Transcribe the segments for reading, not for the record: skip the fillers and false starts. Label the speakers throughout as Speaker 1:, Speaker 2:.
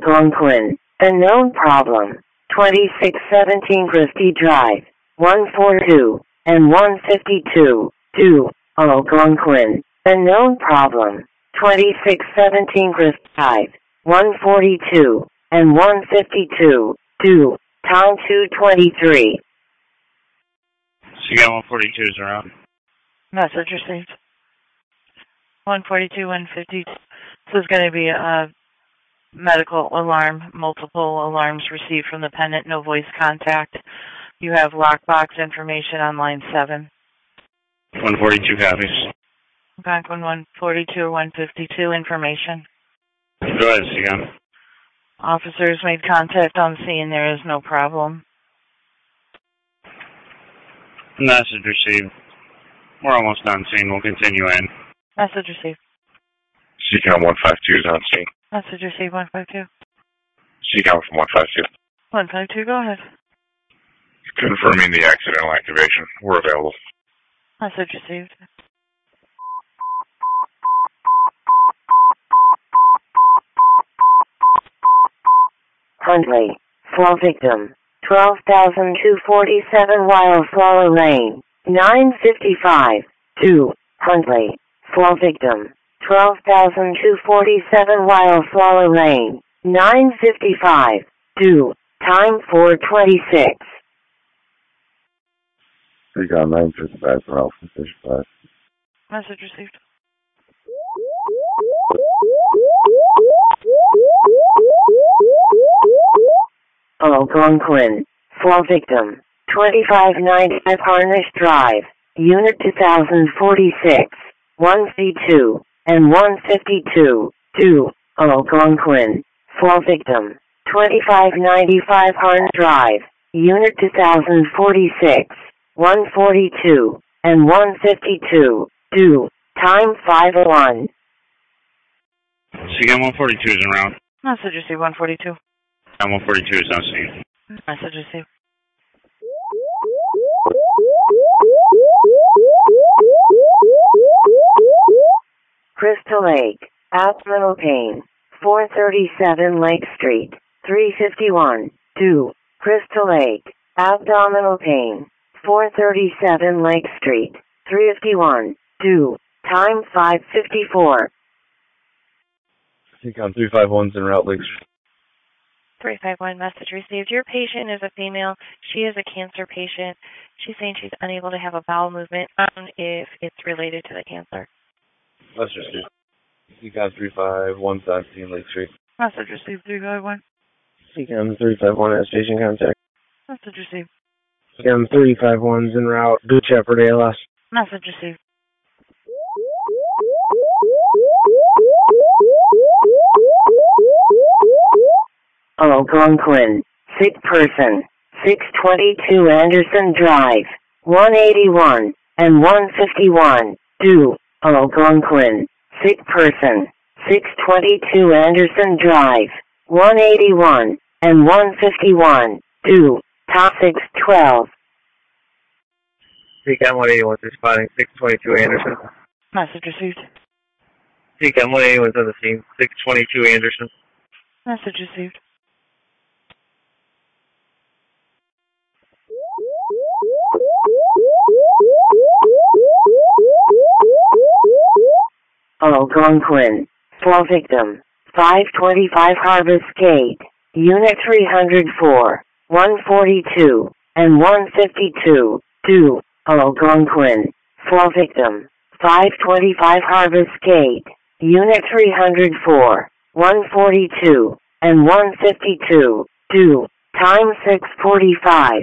Speaker 1: Algonquin, unknown problem, 2617 Christie Drive, 142 and 152, 2, Algonquin, unknown problem, 2617 Christie Drive, 142 and 152, 2, time 2:23.
Speaker 2: You got 142s around.
Speaker 3: Message received. 142, 150. This is going to be a medical alarm. Multiple alarms received from the pendant. No voice contact. You have lockbox information on line 7.
Speaker 2: 142 copies.
Speaker 3: Back on 142 or 152 information.
Speaker 2: Go ahead, CM.
Speaker 3: Officers made contact on scene. There is no problem.
Speaker 2: Message received. We're almost on scene. We'll continue in.
Speaker 3: Message received.
Speaker 4: CCOM 152 is on scene.
Speaker 3: Message received 152.
Speaker 4: CCOM from 152.
Speaker 3: 152, go ahead.
Speaker 4: Confirming the accidental activation. We're available.
Speaker 3: Message received.
Speaker 1: Huntley, fall victim, 12,247 Wildflower Lane, 955, 2, Huntley, fall victim, 12,247 Wildflower Lane, 955, 2, time 4:26.
Speaker 5: We got 955 for Alpha 55.
Speaker 3: Message received.
Speaker 1: Algonquin, fall victim, 2595 Harnish Drive, Unit 2046, 132 and 152, 2, Algonquin, fall victim, 2595 Harnish Drive, Unit 2046, 142 and 152, 2, time 5:01.
Speaker 2: CM 142 is around.
Speaker 3: Message received 142.
Speaker 2: And 142 is on scene.
Speaker 3: Message received.
Speaker 1: Crystal Lake, abdominal pain, 437 Lake Street, 351, 2, Crystal Lake, abdominal pain, 437 Lake Street, 351, 2, time 5:54.
Speaker 5: CCOM 351's en route, Lake Street.
Speaker 3: 351, message received. Your patient is a female. She is a cancer patient. She's saying she's unable to have a bowel movement if it's related to the cancer.
Speaker 5: Message received. CCOM 351's on scene, Lake Street.
Speaker 3: Message received 351.
Speaker 6: CCOM 351 has patient contact.
Speaker 3: Message received.
Speaker 6: CCOM 351's en route. Good Shepherd ALS.
Speaker 3: Message received.
Speaker 1: Algonquin, sick person, 622 Anderson Drive, 181 and 151, 2, Algonquin, sick person, 622 Anderson Drive, 181 and 151, 2, top 612.
Speaker 6: CCOM 181 responding 622 Anderson.
Speaker 3: Message received.
Speaker 6: CCOM 181's on the scene, 622 Anderson.
Speaker 3: Message received.
Speaker 1: Algonquin, fall victim, 525 Harvest Gate, Unit 304, 142 and 152, 2, Algonquin, fall victim, 525 Harvest Gate, Unit 304, 142 and 152, 2, time 6:45.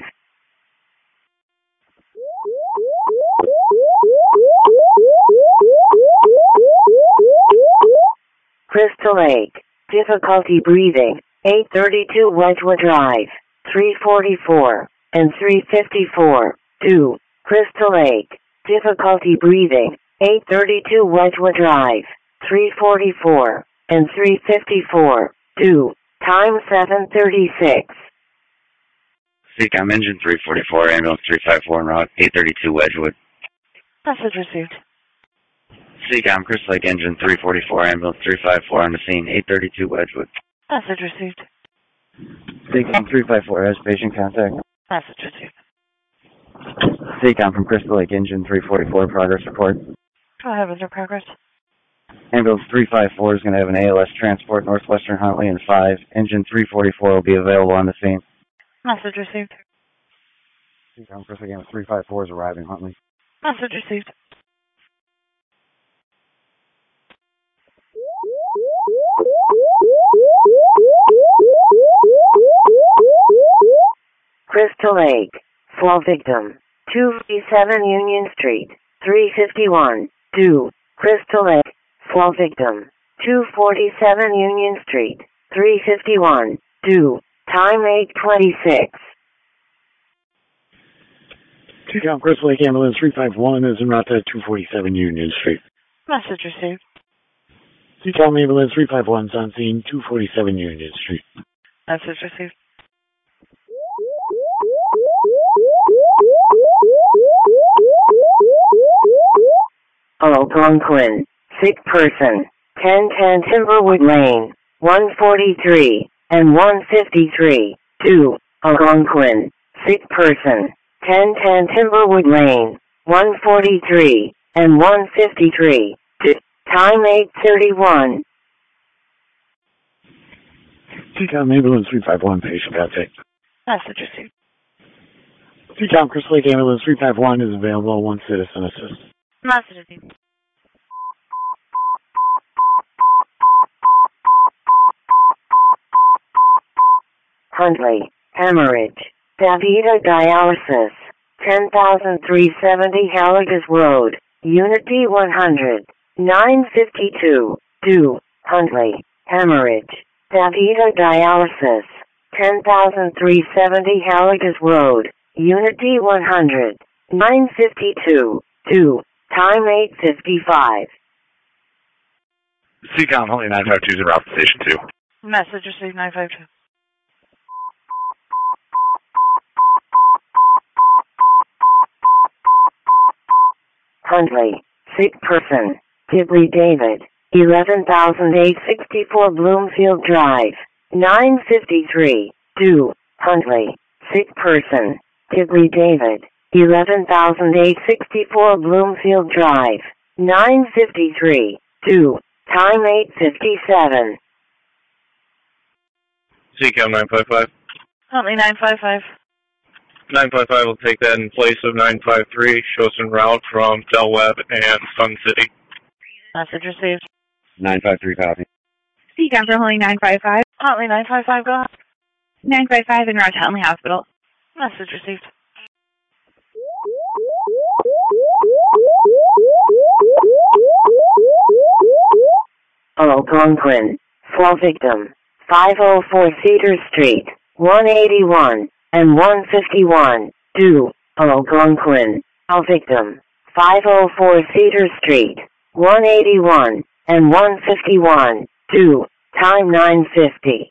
Speaker 1: Crystal Lake, difficulty breathing, 832 Wedgwood Drive, 344 and 354, 2, Crystal Lake, difficulty breathing, 832 Wedgwood Drive, 344 and 354, 2, time 7:36.
Speaker 7: CCOM engine 344, ambulance 354 en route, 832 Wedgwood.
Speaker 3: Message received.
Speaker 7: CCOM Crystal Lake engine 344, ambulance 354 on the scene, 832 Wedgwood.
Speaker 3: Message received.
Speaker 7: CCOM 354 has patient contact.
Speaker 3: Message received.
Speaker 7: CCOM from Crystal Lake Engine 344, progress report.
Speaker 3: Go ahead with your progress.
Speaker 7: Ambulance 354 is going to have an ALS transport Northwestern Huntley in 5. Engine 344 will be available on the scene.
Speaker 3: Message received.
Speaker 7: CCOM Crystal Lake 354 is arriving Huntley.
Speaker 3: Message received.
Speaker 1: Crystal Lake. Fall victim. 247 Union Street. 351. 2. Crystal Lake. Fall victim. 247 Union Street. 351. 2. Time 8:26.
Speaker 8: CCOM Crystal Lake Ambulance 351 is en route to 247 Union Street.
Speaker 3: Message received.
Speaker 8: CCOM Ambulance 351 is on scene 247 Union Street.
Speaker 3: Message received.
Speaker 1: Algonquin. Sick person. 1010 Timberwood Lane. 143 and 153. 2. Algonquin. Sick person. 1010 Timberwood Lane. 143 and 153. 2. Time 8:31.
Speaker 8: CCOM Ambulance 351 patient contact.
Speaker 3: Message received.
Speaker 8: CCOM Crystal Lake Ambulance 351 is available. 1 citizen assist.
Speaker 3: Message received.
Speaker 1: Huntley. Hemorrhage. Davida dialysis. 10,370 Halligas Road. Unity 100. 952. 2. Huntley. Hemorrhage. Davida dialysis. 10,370 Halligas Road. Unity 100. 952. 2. Time 8:55.
Speaker 4: CCOM Huntley 952 is en route to Station 2.
Speaker 3: Message received 952.
Speaker 1: Huntley. Sick person. Dibley David. 11,864 Bloomfield Drive. 953. 2. Huntley. Sick person. Dibley David. 11,864 Bloomfield Drive. 953. 2. Time 8:57.
Speaker 6: CCOM 955.
Speaker 3: Huntley 955.
Speaker 6: 955 will take that in place of 953. Show us en route from Del Webb and Sun City.
Speaker 3: Message received.
Speaker 7: 953 copy.
Speaker 9: CCOM for Huntley 955.
Speaker 3: Huntley 955, go ahead.
Speaker 9: 955 en route to Huntley Hospital.
Speaker 3: Message received.
Speaker 1: Algonquin. Fall victim. 504 Cedar Street. 181 and 151. 2. Algonquin. Fall victim. 504 Cedar Street. 181 and 151. 2. Time 9:50.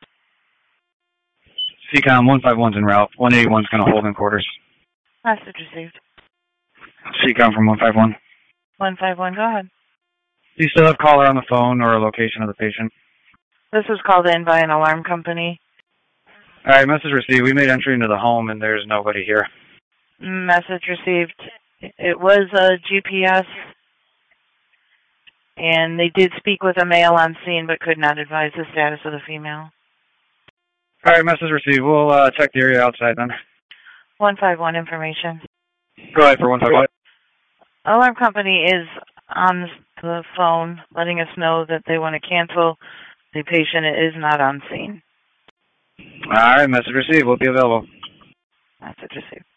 Speaker 7: CCOM 151's en route. 181's going to hold in quarters.
Speaker 3: Message received.
Speaker 7: CCOM from 151.
Speaker 3: 151, go ahead.
Speaker 7: Do you still have caller on the phone or a location of the patient?
Speaker 3: This was called in by an alarm company.
Speaker 7: All right, message received. We made entry into the home and there's nobody here.
Speaker 3: Message received. It was a GPS, and they did speak with a male on scene but could not advise the status of the female.
Speaker 7: All right, message received. We'll check the area outside then.
Speaker 3: 151 information.
Speaker 7: Go ahead for 151.
Speaker 3: Alarm company is on the phone letting us know that they want to cancel. The patient is not on scene.
Speaker 7: All right, message received. We'll be available.
Speaker 3: Message received.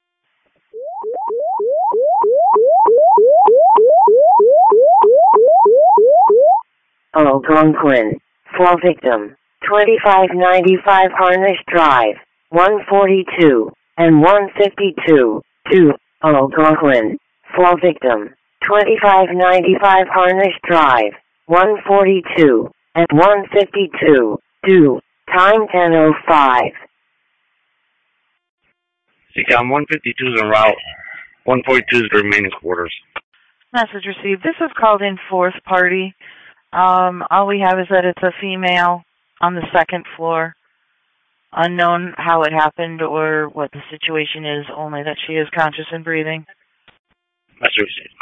Speaker 1: Algonquin. Fall victim. 2595 Harnish Drive. 142 and 152. 2. Algonquin. Fall victim. 2595 Harnish Drive. 142 and 152. 2. Time 10:05.
Speaker 2: CCOM 152 is en route. 142 is the remaining quarters.
Speaker 3: Message received. This was called in fourth party. All we have is that it's a female on the second floor. Unknown how it happened or what the situation is, only that she is conscious and breathing.
Speaker 2: Message received.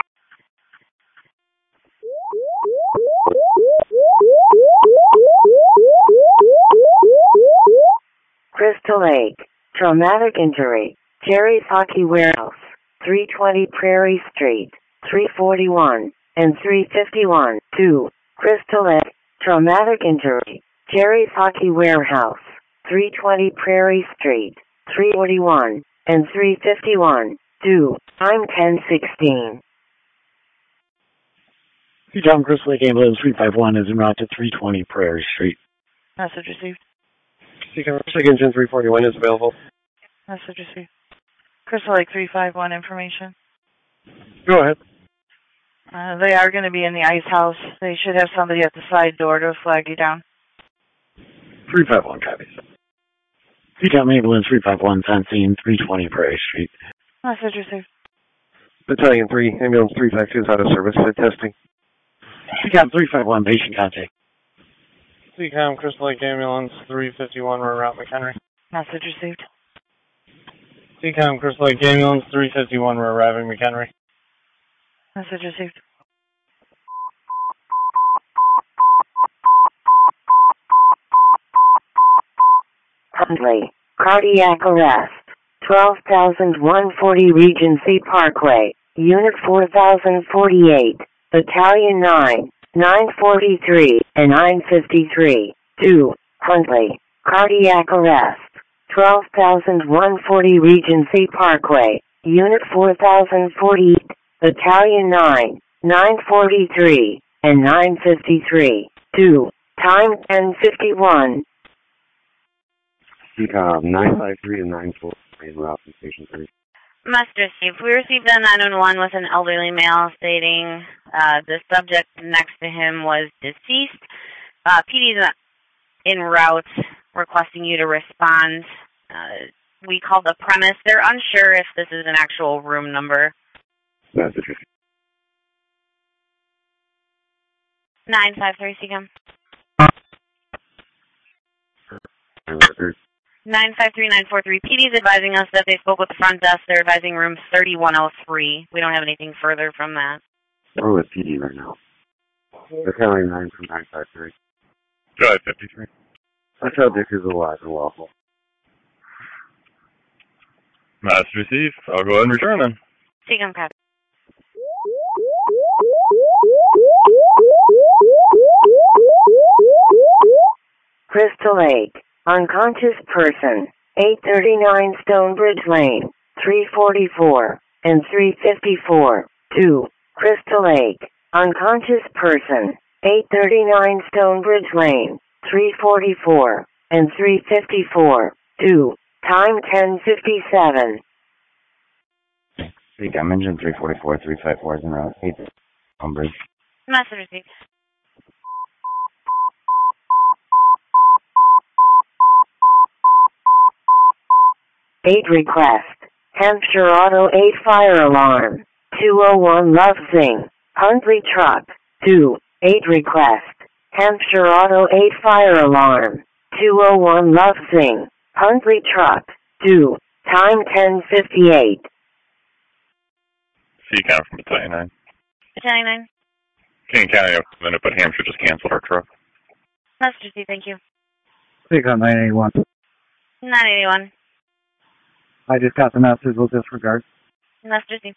Speaker 1: Crystal Lake, traumatic injury, Jerry's Hockey Warehouse, 320 Prairie Street, 341 and 351. 2. Crystal Lake, traumatic injury, Jerry's Hockey Warehouse, 320 Prairie Street, 341 and 351. 2. Time 10:16.
Speaker 8: Seatown Crystal Lake Ambulance 351 is en route to 320 Prairie Street.
Speaker 3: Message received.
Speaker 6: Seacom Engine 341 is available.
Speaker 3: Message received. Crystal Lake 351 information.
Speaker 6: Go ahead.
Speaker 3: They are going to be in the ice house. They should have somebody at the side door to flag you down.
Speaker 8: 351 copies. Seatown Ambulance 351 on scene 320 Prairie Street.
Speaker 3: Message received.
Speaker 6: Battalion 3, Ambulance 352 is out of service for testing.
Speaker 8: Seacom 351 patient contact.
Speaker 6: Seacom Crystal Lake Ambulance 351, we're around McHenry.
Speaker 3: Message received.
Speaker 6: Seacom Crystal Lake Ambulance 351, we're arriving McHenry.
Speaker 3: Message received.
Speaker 1: Huntley, cardiac arrest, 12,140 Regency Parkway, Unit 4048, Battalion 9, 943 and 953. 2. Huntley, cardiac arrest, 12,140 Regency Parkway, Unit 4048, Battalion 9, 943 and 953. 2. Time 10:51.
Speaker 5: Seacom 953 and 943 en route from Station 3.
Speaker 10: Master Steve, we received a 911 with an elderly male stating the subject next to him was deceased. PD's en route requesting you to respond. We called the premise. They're unsure if this is an actual room number.
Speaker 5: Message.
Speaker 10: 953, Seacom. 953-943. PD's advising us that they spoke with the front desk. They're advising room 3103. We don't have anything further from that.
Speaker 5: We're with PD right now. Battalion 9 from 953.
Speaker 4: Drive 53.
Speaker 5: That's how Dick is alive and well.
Speaker 4: Master receive. I'll go ahead and return then.
Speaker 10: Seacom copy.
Speaker 1: Crystal Lake, unconscious person, 839 Stonebridge Lane, 344 and 354. 2. Crystal Lake, unconscious person, 839 Stonebridge Lane, 344 and 354. 2. Time 10:57.
Speaker 7: Seacom Engine 344, 354 is en route. 8 Stonebridge.
Speaker 10: Message received.
Speaker 1: Aid request. Hampshire Auto 8 fire alarm. 201 Lovesing. Huntley truck. 2. Aid request. Hampshire Auto 8 fire alarm. 201 Lovesing. Huntley truck. 2. Time 10:58.
Speaker 4: Seacom from Battalion 9.
Speaker 10: Battalion 9.
Speaker 4: King County, minute, but Hampshire just canceled our truck.
Speaker 10: Message received, thank you.
Speaker 7: Seacom 981.
Speaker 10: 981.
Speaker 7: I just got the message. We'll disregard.
Speaker 10: Message received.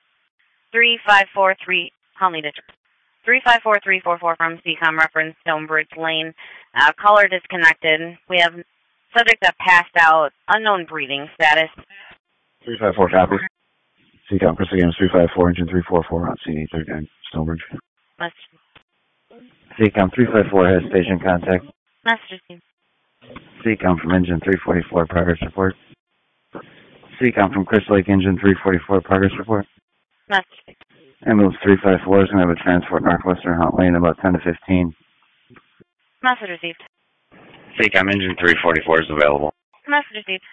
Speaker 10: 3543, Huntley District. 354344 from Seacom, reference Stonebridge Lane. Caller disconnected. We have subject that passed out, unknown breathing status.
Speaker 7: 354 copy. Seacom Crystal Games 354, Engine 344 on scene 839 Stonebridge.
Speaker 10: Message.
Speaker 7: Seacom 354 has station contact.
Speaker 10: Message received.
Speaker 7: Seacom from Engine 344, progress report. Seacom from Crystal Lake Engine 344, progress report.
Speaker 10: Message.
Speaker 7: Ambulance 354 is going to have a transport Northwestern Hunt Lane about 10 to 15.
Speaker 10: Message received.
Speaker 2: Seacom Engine 344 is available.
Speaker 10: Message received.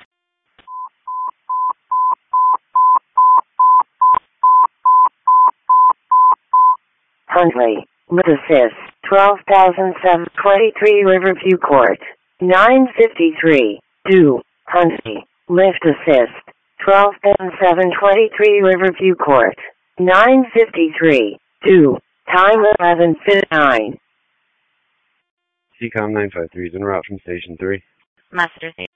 Speaker 1: Huntley, with assist, 12,007 23 Riverview Court. 953. 2. Huntley. Lift assist. 12-7-23 Riverview Court. 953. 2. Time 11:59.
Speaker 5: CCOM 953 is en route from Station 3.
Speaker 10: Message received.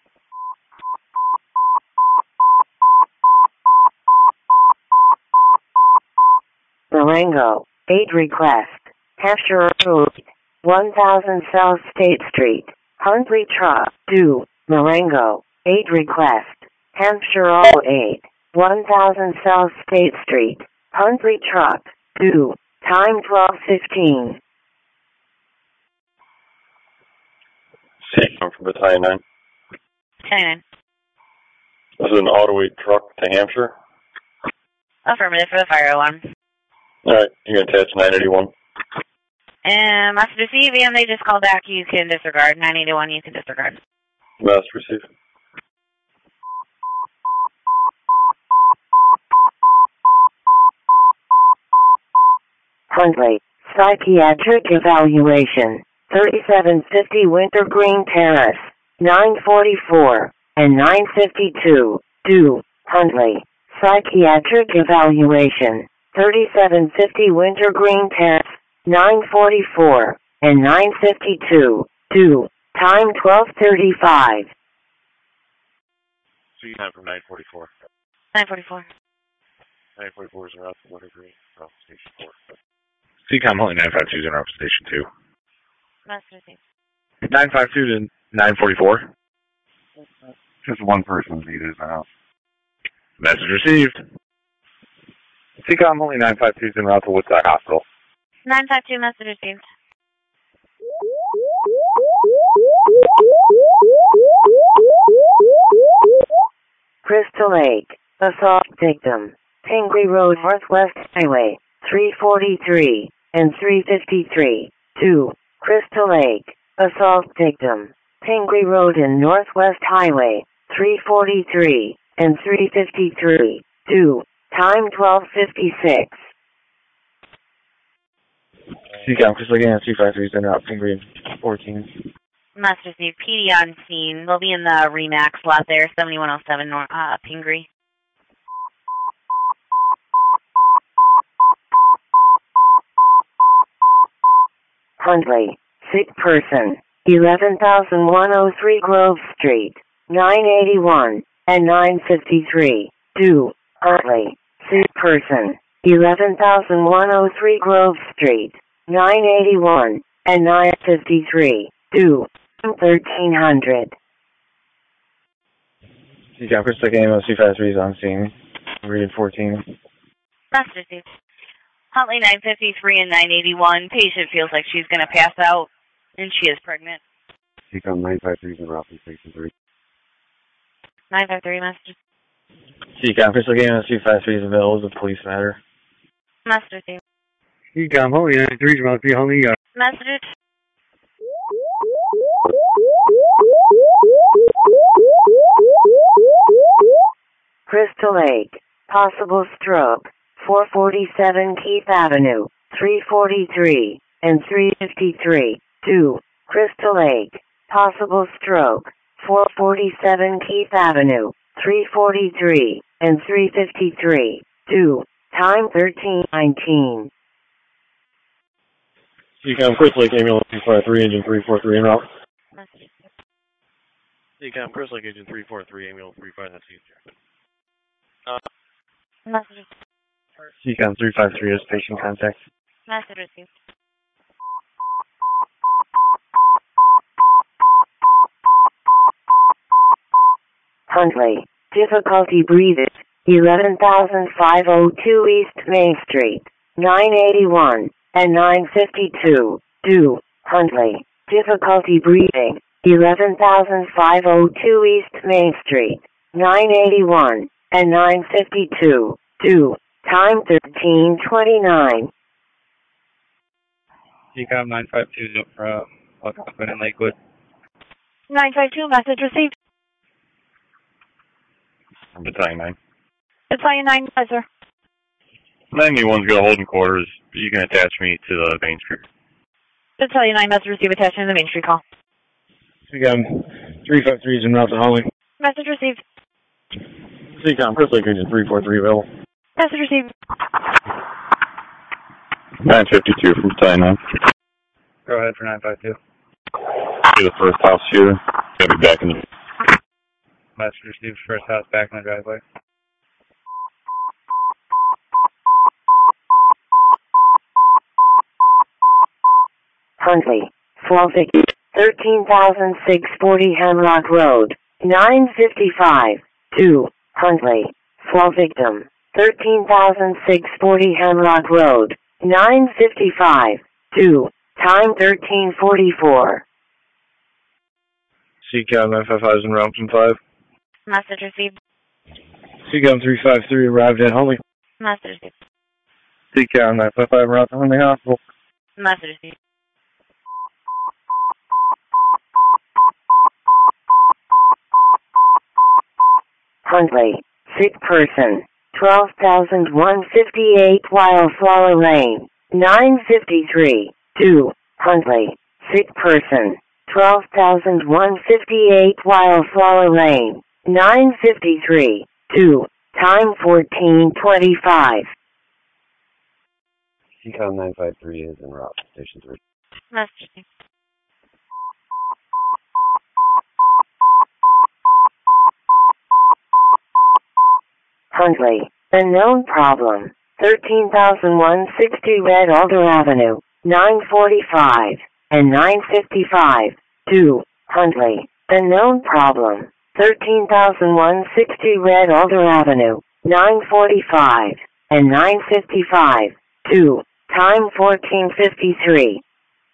Speaker 1: Marengo. 8 request. Hampshire Road. 1000 South State Street. Huntley Truck. 2. Marengo. 8 request. Hampshire 08. 1000 South State Street. Huntley Truck. 2. Time 12:15.
Speaker 11: CCOM from Battalion 9.
Speaker 10: 10.
Speaker 11: This is an auto 8 truck to Hampshire.
Speaker 10: Affirmative for the fire alarm.
Speaker 11: Alright, you can attach 981.
Speaker 10: And message received, and they just called back. You can disregard. 981, you can disregard.
Speaker 11: Message received.
Speaker 1: Huntley. Psychiatric evaluation. 3750 Wintergreen Terrace. 944 and 952. 2. Huntley. Psychiatric evaluation. 3750 Wintergreen Terrace. 944 and 952. 2. Time 12:35.
Speaker 4: CCOM from 944.
Speaker 10: 944.
Speaker 4: 944 is en route to Wintergreen, route to Station 4. CCOM Huntley 952 is en route to Station 2.
Speaker 10: Message received.
Speaker 6: 952 to 944.
Speaker 7: Just one person is needed now.
Speaker 6: Message received. CCOM Huntley 952 is en route to Woodside Hospital.
Speaker 10: 952, message received.
Speaker 1: Crystal Lake. Assault victim. Pingree Road Northwest Highway. 343 and 353. 2. Crystal Lake. Assault victim. Pingree Road and Northwest Highway. 343 and 353. 2. Time 12:56.
Speaker 5: CCOM Crystal Lake 353 is en route Pingree 14.
Speaker 10: Message received. PD on scene. They'll be in the REMAX lot there, 7107 Pingree.
Speaker 1: Huntley. Sick person. 11,103 Grove Street. 981 and 953. 2. Huntley. Sick person. 11,103 Grove Street. 981 and 953. 2. 1300.
Speaker 5: CCOM Crystal Lake 353 is on scene. Read 14.
Speaker 10: Message received. Huntley 953 and 981. Patient feels like she's going to pass out, and she is pregnant.
Speaker 5: CCOM 953 is en route from Station 3.
Speaker 10: 953, message.
Speaker 5: CCOM Crystal Lake 353 is available as a police matter.
Speaker 10: Message received.
Speaker 12: CCOM Huntley 953 is en route to Huntley.
Speaker 10: Message.
Speaker 1: Crystal Lake. Possible stroke. 447 Keith Avenue. 343 and 353. 2. Crystal Lake. Possible stroke. 447 Keith Avenue. 343 and 353. 2. Time 13:19.
Speaker 5: CCOM Crystal Lake Ambulance 353, Engine 343 en route.
Speaker 11: CCOM Crystal Lake Agent 343, Ambulance 35, that's you.
Speaker 10: Message.
Speaker 5: CCOM 353 is patient contact.
Speaker 10: Message received.
Speaker 1: Huntley. Difficulty breathing. 11,502 East Main Street. 981 and 952. 2. Huntley. Difficulty breathing. 11,502 East Main Street. 981 and 952. 2. Time 13:29.
Speaker 12: CCOM 952 from Algonquin and Lakewood.
Speaker 9: 952, message received.
Speaker 11: From Battalion 9.
Speaker 9: Battalion 9, yes, sir.
Speaker 11: 981's got holding quarters. You can attach me to the main street.
Speaker 9: Battalion 9 message received attached to the Main Street call.
Speaker 6: CCOM 353 is en route to Holly.
Speaker 9: Message received.
Speaker 5: CCOM, Chris Lake Engine 343 available.
Speaker 9: Message received.
Speaker 11: 952 from Battalion 9.
Speaker 12: Go ahead for 952.
Speaker 11: To the first house here. Gotta be back in the...
Speaker 12: Message received, first house back in the driveway.
Speaker 1: Huntley, Slavic, 13,640 Hemlock Road, 955, 2, Huntley, Slavictum, 13,640 Hemlock Road, 955, 2, time 1344.
Speaker 6: CCOM 955 is en route from 5.
Speaker 10: Message received.
Speaker 6: CCOM 353 arrived at Holly.
Speaker 10: Message received.
Speaker 6: CCOM 955 en route to Holly Hospital.
Speaker 10: Message received.
Speaker 1: Huntley, sick person, 12,158 Wildflower Lane, 953, 2, Huntley, sick person, 12,158 Wildflower Lane, 953, 2, time 1425.
Speaker 5: CCOM 953 is en route to Station 3.
Speaker 10: Message received.
Speaker 1: Huntley, unknown problem, 13,160 Red Alder Avenue, 945, and 955, 2, Huntley, unknown problem, 13,160 Red Alder Avenue, 945, and 955, 2, time 1453.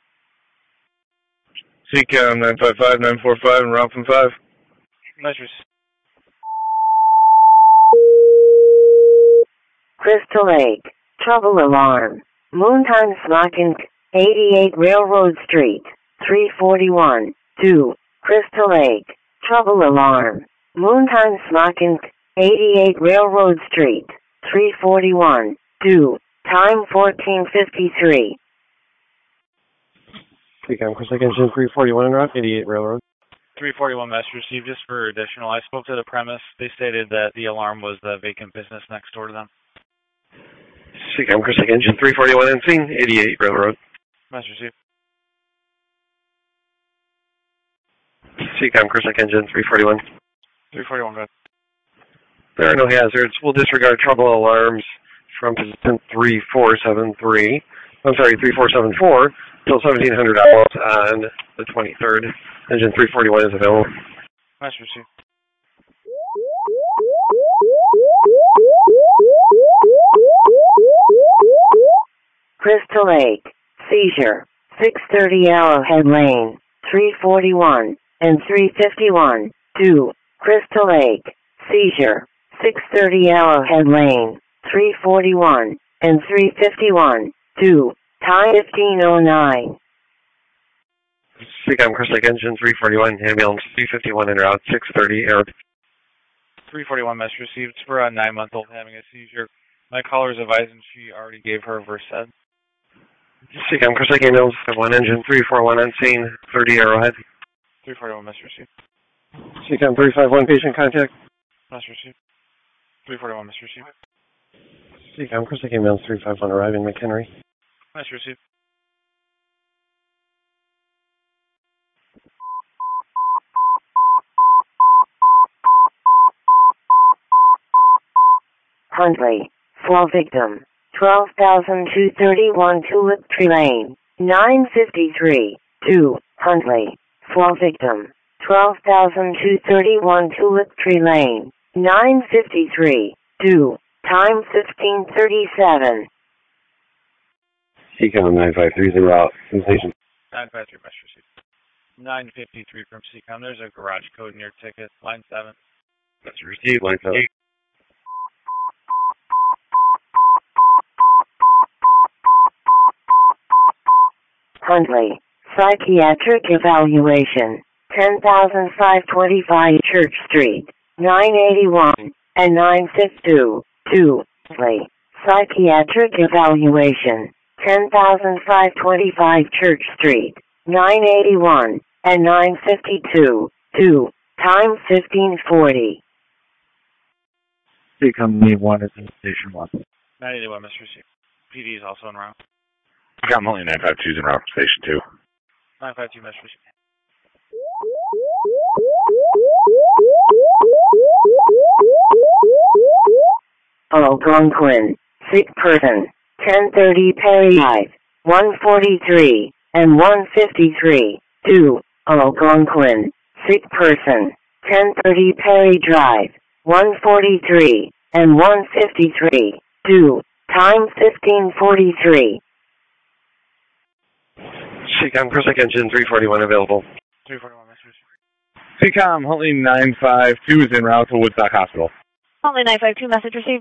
Speaker 6: CCOM 955, 945 en route from 5.
Speaker 12: Measures.
Speaker 1: Crystal Lake, trouble alarm, Moontime Smokin, 88 Railroad Street, 341, 2, Crystal Lake, trouble alarm, Moontime Smokin, 88 Railroad Street, 341, 2, time 1453.
Speaker 5: CCOM, Chris Lake Engine 341 en route, 88 Railroad.
Speaker 12: 341 message received. Just for additional, I spoke to the premise. They stated that the alarm was the vacant business next door to them.
Speaker 13: CCOM, Chris Lake Engine 341 in scene, 88 Railroad.
Speaker 12: Message received.
Speaker 13: CCOM, Chris Lake Engine 341.
Speaker 12: 341, go ahead.
Speaker 13: There are no hazards. We'll disregard trouble alarms from position 3473. I'm sorry, 3474 till 1700 hours on the 23rd. Engine 341 is available.
Speaker 12: Message received.
Speaker 1: Crystal Lake, seizure, 630 Arrowhead Lane, 341, and 351, 2, Crystal Lake, seizure, 630 Arrowhead Lane, 341, and 351, 2, time 1509.
Speaker 13: CCOM, Chris Lake Engine 341, ambulance 351 en route, 630 Arrowhead.
Speaker 12: 341 message received. We're a 9-month-old having a seizure. My caller is advising she already gave her Versed.
Speaker 13: CCOM, Chris Lake ambulance 1 engine 341 on scene, 30 Arrowhead.
Speaker 12: 341 message received.
Speaker 13: CCOM 351 patient contact.
Speaker 12: Message received. 341 message received.
Speaker 13: CCOM, Chris Lake ambulance 351 arriving McHenry.
Speaker 12: Message received.
Speaker 1: Huntley, fall victim, 12,231 Tulip Tree Lane, 953, 2, Huntley, fall victim, 12,231 Tulip Tree Lane, 953, 2, time 1537.
Speaker 5: CCOM 953 is en route, sensation.
Speaker 12: 953 message received. 953 from CCOM. There's a garage code in your ticket, line 7.
Speaker 5: That's received, line 7.
Speaker 1: Huntley, psychiatric evaluation, 10,525 Church Street, 981, and 952, 2, Huntley, psychiatric evaluation, 10,525 Church Street, 981, and 952, 2, time 1540.
Speaker 7: C Company 1 is in Station 1.
Speaker 12: 981, Mr. Receiver. PD is also en route.
Speaker 4: I'm only 952 en route from Station 2.
Speaker 12: 952, Mr. Receiver.
Speaker 1: Algonquin, sick person, 1030 Perry Drive, 143, and 153, 2, Algonquin, sick person, 1030 Perry Drive, 143, and 153, 2, time 1543.
Speaker 13: CCOM, Chris Lake Engine 341 available.
Speaker 12: 341, Mr. Receiver.
Speaker 4: CCOM, Huntley 952 is en route to Woodstock Hospital.
Speaker 9: Huntley 952, message received.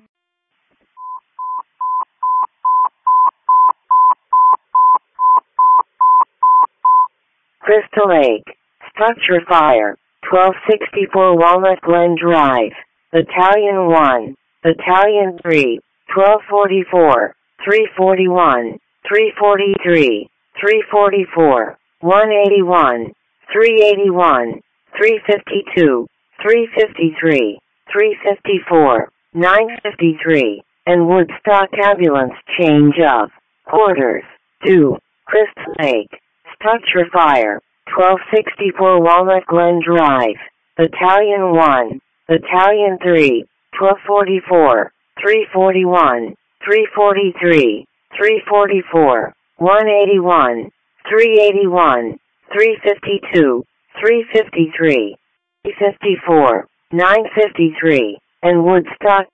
Speaker 1: Crystal Lake, structure fire, 1264 Walnut Glen Drive, Battalion 1, Battalion 3, 1244, 341, 343, 344, 181, 381, 352, 353, 354, 953, and Woodstock Ambulance change of quarters, 2, Crystal Lake, structure fire, 1264 Walnut Glen Drive, Battalion 1, Battalion 3, 1244, 341, 343, 344, 181, 381, 352, 353, 354, 953, and Woodstock.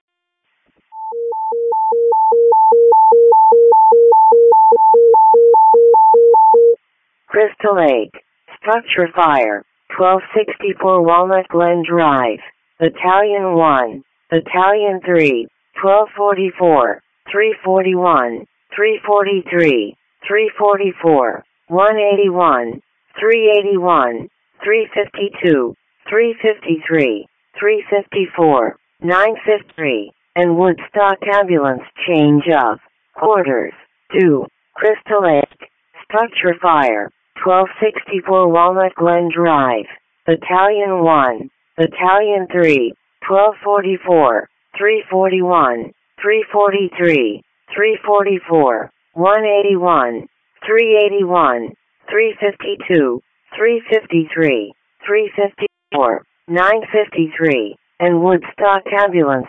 Speaker 1: Crystal Lake, structure fire, 1264 Walnut Glen Drive, Battalion 1, Battalion 3, 1244, 341, 343, 344, 181, 381, 352, 353, 354, 953, and Woodstock Ambulance change of quarters, 2, Crystal Lake, structure fire, 1264 Walnut Glen Drive, Battalion 1, Battalion 3, 1244, 341, 343, 344, 181, 381, 352, 353, 354, 953, and Woodstock Ambulance.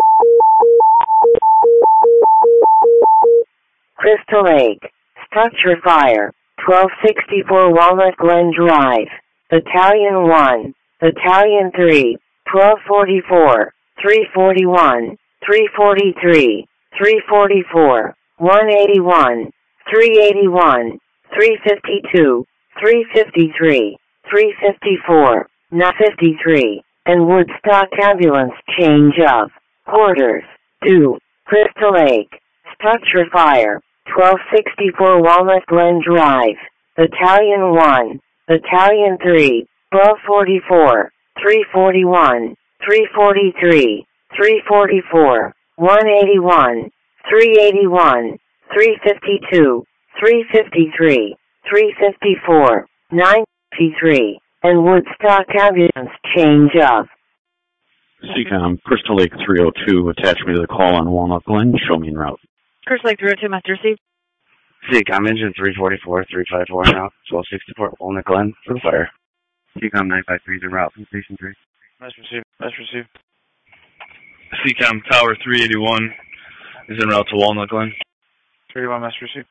Speaker 1: Crystal Lake, structure fire, 1264 Walnut Glen Drive, Battalion 1, Battalion 3, 1244, 341, 343, 344, 181, 381, 352, 353, 354, 953, and Woodstock Ambulance change of quarters, 2, Crystal Lake, structure fire, 1264 Walnut Glen Drive, Battalion 1, Battalion 3, 1244, 341, 343, 344, 181, 381, 352, 353, 354, 953, and Woodstock Ambulance change of.
Speaker 8: CCOM, Crystal Lake 302, attach me to the call on Walnut Glen, show me en route.
Speaker 9: Crystal Lake 302, message received.
Speaker 7: CCOM engine 344, 354 en route, 1264 Walnut Glen for the fire. CCOM 953 en route from Station 3.
Speaker 12: Message received. Message received. CCOM Tower 381 is en route to Walnut Glen. 381, message received.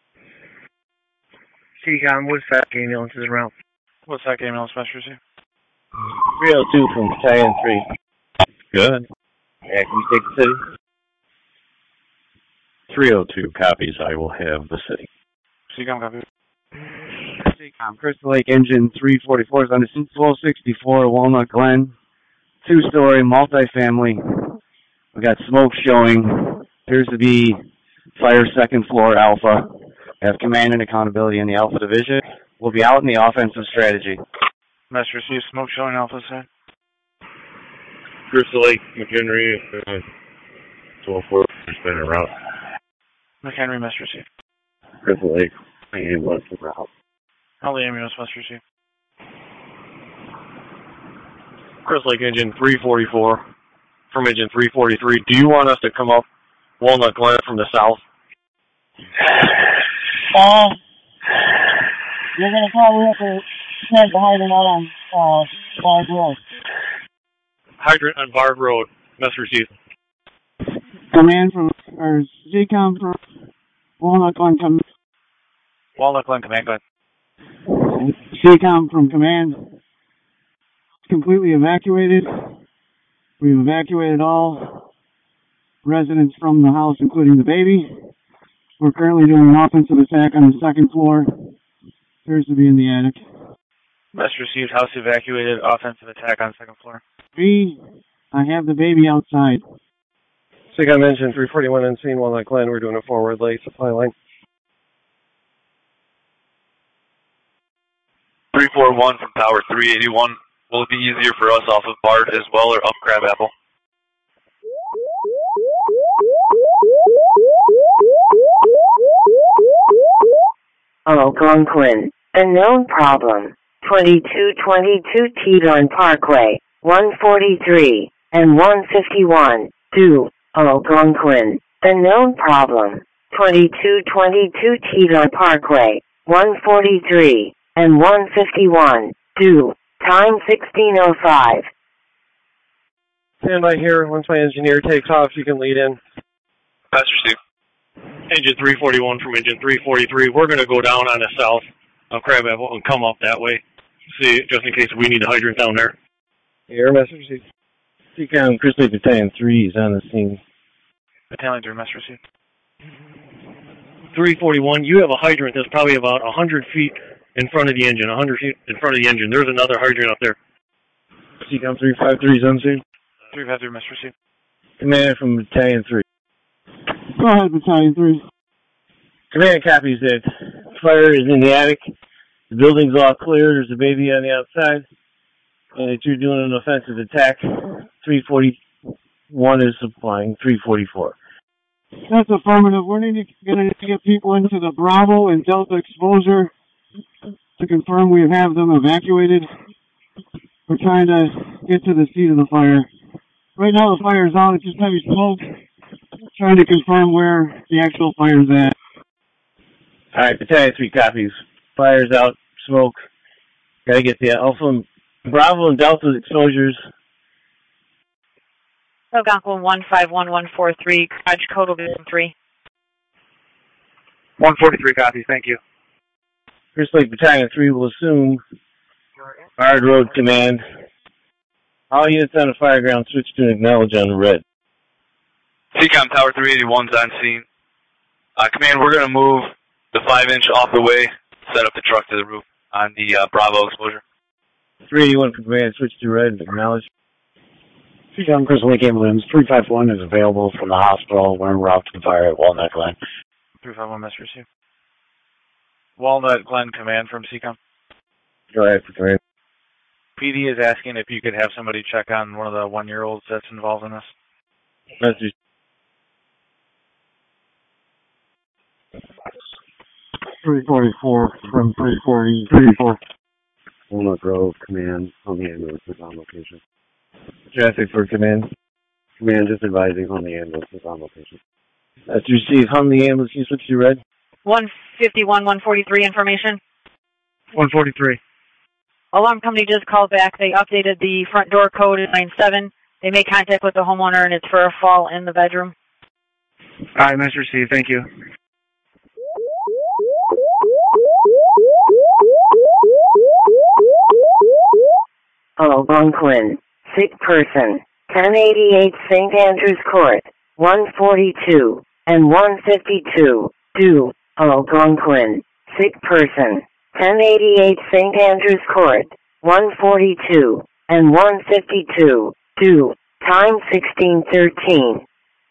Speaker 13: CCOM, Woodstock Ambulance is en route.
Speaker 12: Woodstock Ambulance, message received.
Speaker 5: 302 from Battalion 3.
Speaker 4: Good.
Speaker 5: Yeah, can you take the city?
Speaker 8: 302 copies, I will have the city.
Speaker 12: CCOM copy.
Speaker 7: CCOM Crystal Lake engine 344 is on the 1264 Walnut Glen, 2-story multifamily. We got smoke showing. Appears to be fire second floor Alpha. We have command and accountability in the Alpha division. We'll be out in the offensive strategy.
Speaker 12: Message received. Smoke showing Alpha side.
Speaker 4: Crystal Lake, McHenry, 12-4, has been en route.
Speaker 12: McHenry, message received.
Speaker 8: Crystal Lake, ambulance en route.
Speaker 12: How the ambulance must receive.
Speaker 6: Crystal Lake engine 344 from engine 343. Do you want us to come up Walnut Glen from the south?
Speaker 14: You're going to probably have to send the hydrant out on Bard Road.
Speaker 6: Hydrant on Bard Road. Must receive.
Speaker 14: Command from, or ZCOM from Walnut Glen.
Speaker 12: Walnut Glen Command, go ahead.
Speaker 14: ZCOM from Command. Completely evacuated. We've evacuated all residents from the house, including the baby. We're currently doing an offensive attack on the second floor. Appears to be in the attic.
Speaker 12: Must received. House evacuated. Offensive attack on second floor.
Speaker 14: B, I have the baby outside.
Speaker 13: SIGCOM engine 341 on scene, Walnut Glen. We're doing a forward lay supply line.
Speaker 15: 341 from tower 381. Will it be easier for us off of Bard as well or up Crabapple?
Speaker 1: Algonquin, unknown problem. 2222 Teton Parkway, 143 and 151. Do Algonquin, unknown problem. 2222 Teton Parkway, 143 and 151. Do time 16:05.
Speaker 13: Stand by here. Once my engineer takes off, you can lead in.
Speaker 15: Master Steve.
Speaker 6: Engine 341 from engine 343. We're going to go down on the south of Crabapple and come up that way. See, just in case we need a hydrant down there.
Speaker 13: Air message.
Speaker 5: SIGCOM Crystal Lake Battalion 3 is on the scene.
Speaker 12: Battalion 3, must receive.
Speaker 6: 341, you have a hydrant that's probably about 100 feet in front of the engine, 100 feet in front of the engine. There's another hydrant up there.
Speaker 5: SIGCOM 353 is on scene.
Speaker 12: 353, must receive.
Speaker 5: Command from Battalion 3.
Speaker 14: Go ahead, Battalion 3.
Speaker 5: Command copies that fire is in the attic. The building's all clear. There's a baby on the outside. And that you're doing an offensive attack. 341 is supplying 344.
Speaker 14: That's affirmative. We're going to get people into the Bravo and Delta exposure to confirm we have them evacuated. We're trying to get to the seat of the fire. Right now the fire is on. It's just heavy smoke. Trying to confirm where the actual fire is at.
Speaker 5: All right, Battalion 3 copies. Fire's out, smoke. Got to get the Alpha, Bravo, and Delta exposures.
Speaker 9: Algonquin 151143, garage code will be 3.
Speaker 12: 143 copies, thank you.
Speaker 5: Crystal Lake Battalion 3 will assume Bard Road Command. All units on the fire ground switch to acknowledge on red.
Speaker 15: SIGCOM Tower 381's on scene. Command, we're going to move the 5-inch off the way, set up the truck to the roof on the Bravo exposure.
Speaker 5: 381 from Command, switch to red, acknowledge.
Speaker 8: SIGCOM Crystal Lake Ambulance 351 is available from the hospital. We're en route to the fire at Walnut Glen.
Speaker 12: 351, must receive. Walnut Glen Command from SIGCOM.
Speaker 5: Go ahead for Command.
Speaker 12: PD is asking if you could have somebody check on one of the 1-year-olds that's involved in this.
Speaker 5: Message.
Speaker 14: .344 from 340.
Speaker 8: Walnut Grove Command on the ambulance is on location.
Speaker 5: Traffic for Command.
Speaker 8: Command just advising on the ambulance is on location.
Speaker 5: That's received. Hum the ambulance. Can you switch to red?
Speaker 9: 151, 143 information.
Speaker 6: 143.
Speaker 9: Alarm company just called back. They updated the front door code at 97. They made contact with the homeowner, and it's for a fall in the bedroom.
Speaker 6: All right, message received. Thank you.
Speaker 1: Algonquin, sick person, 1088 St. Andrews Court, 142 and 152. Do Algonquin, sick person, 1088 St. Andrews Court, 142 and 152. Do time 16:13.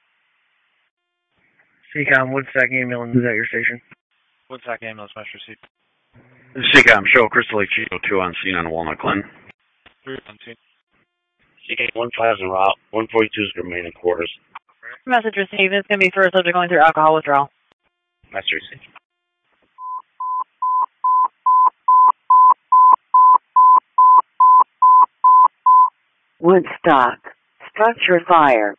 Speaker 6: SIGCOM, Woodstock Ambulance is at your station.
Speaker 12: Woodstock Ambulance, must receive.
Speaker 16: SIGCOM, show Crystal Lake Chico 2 on scene on Walnut Glen.
Speaker 12: 3 on scene.
Speaker 2: SIGCOM 15's en route. 142 is remaining quarters.
Speaker 9: Message received. It's going to be for a subject going through alcohol withdrawal.
Speaker 2: Message received.
Speaker 1: Woodstock. Structure fire.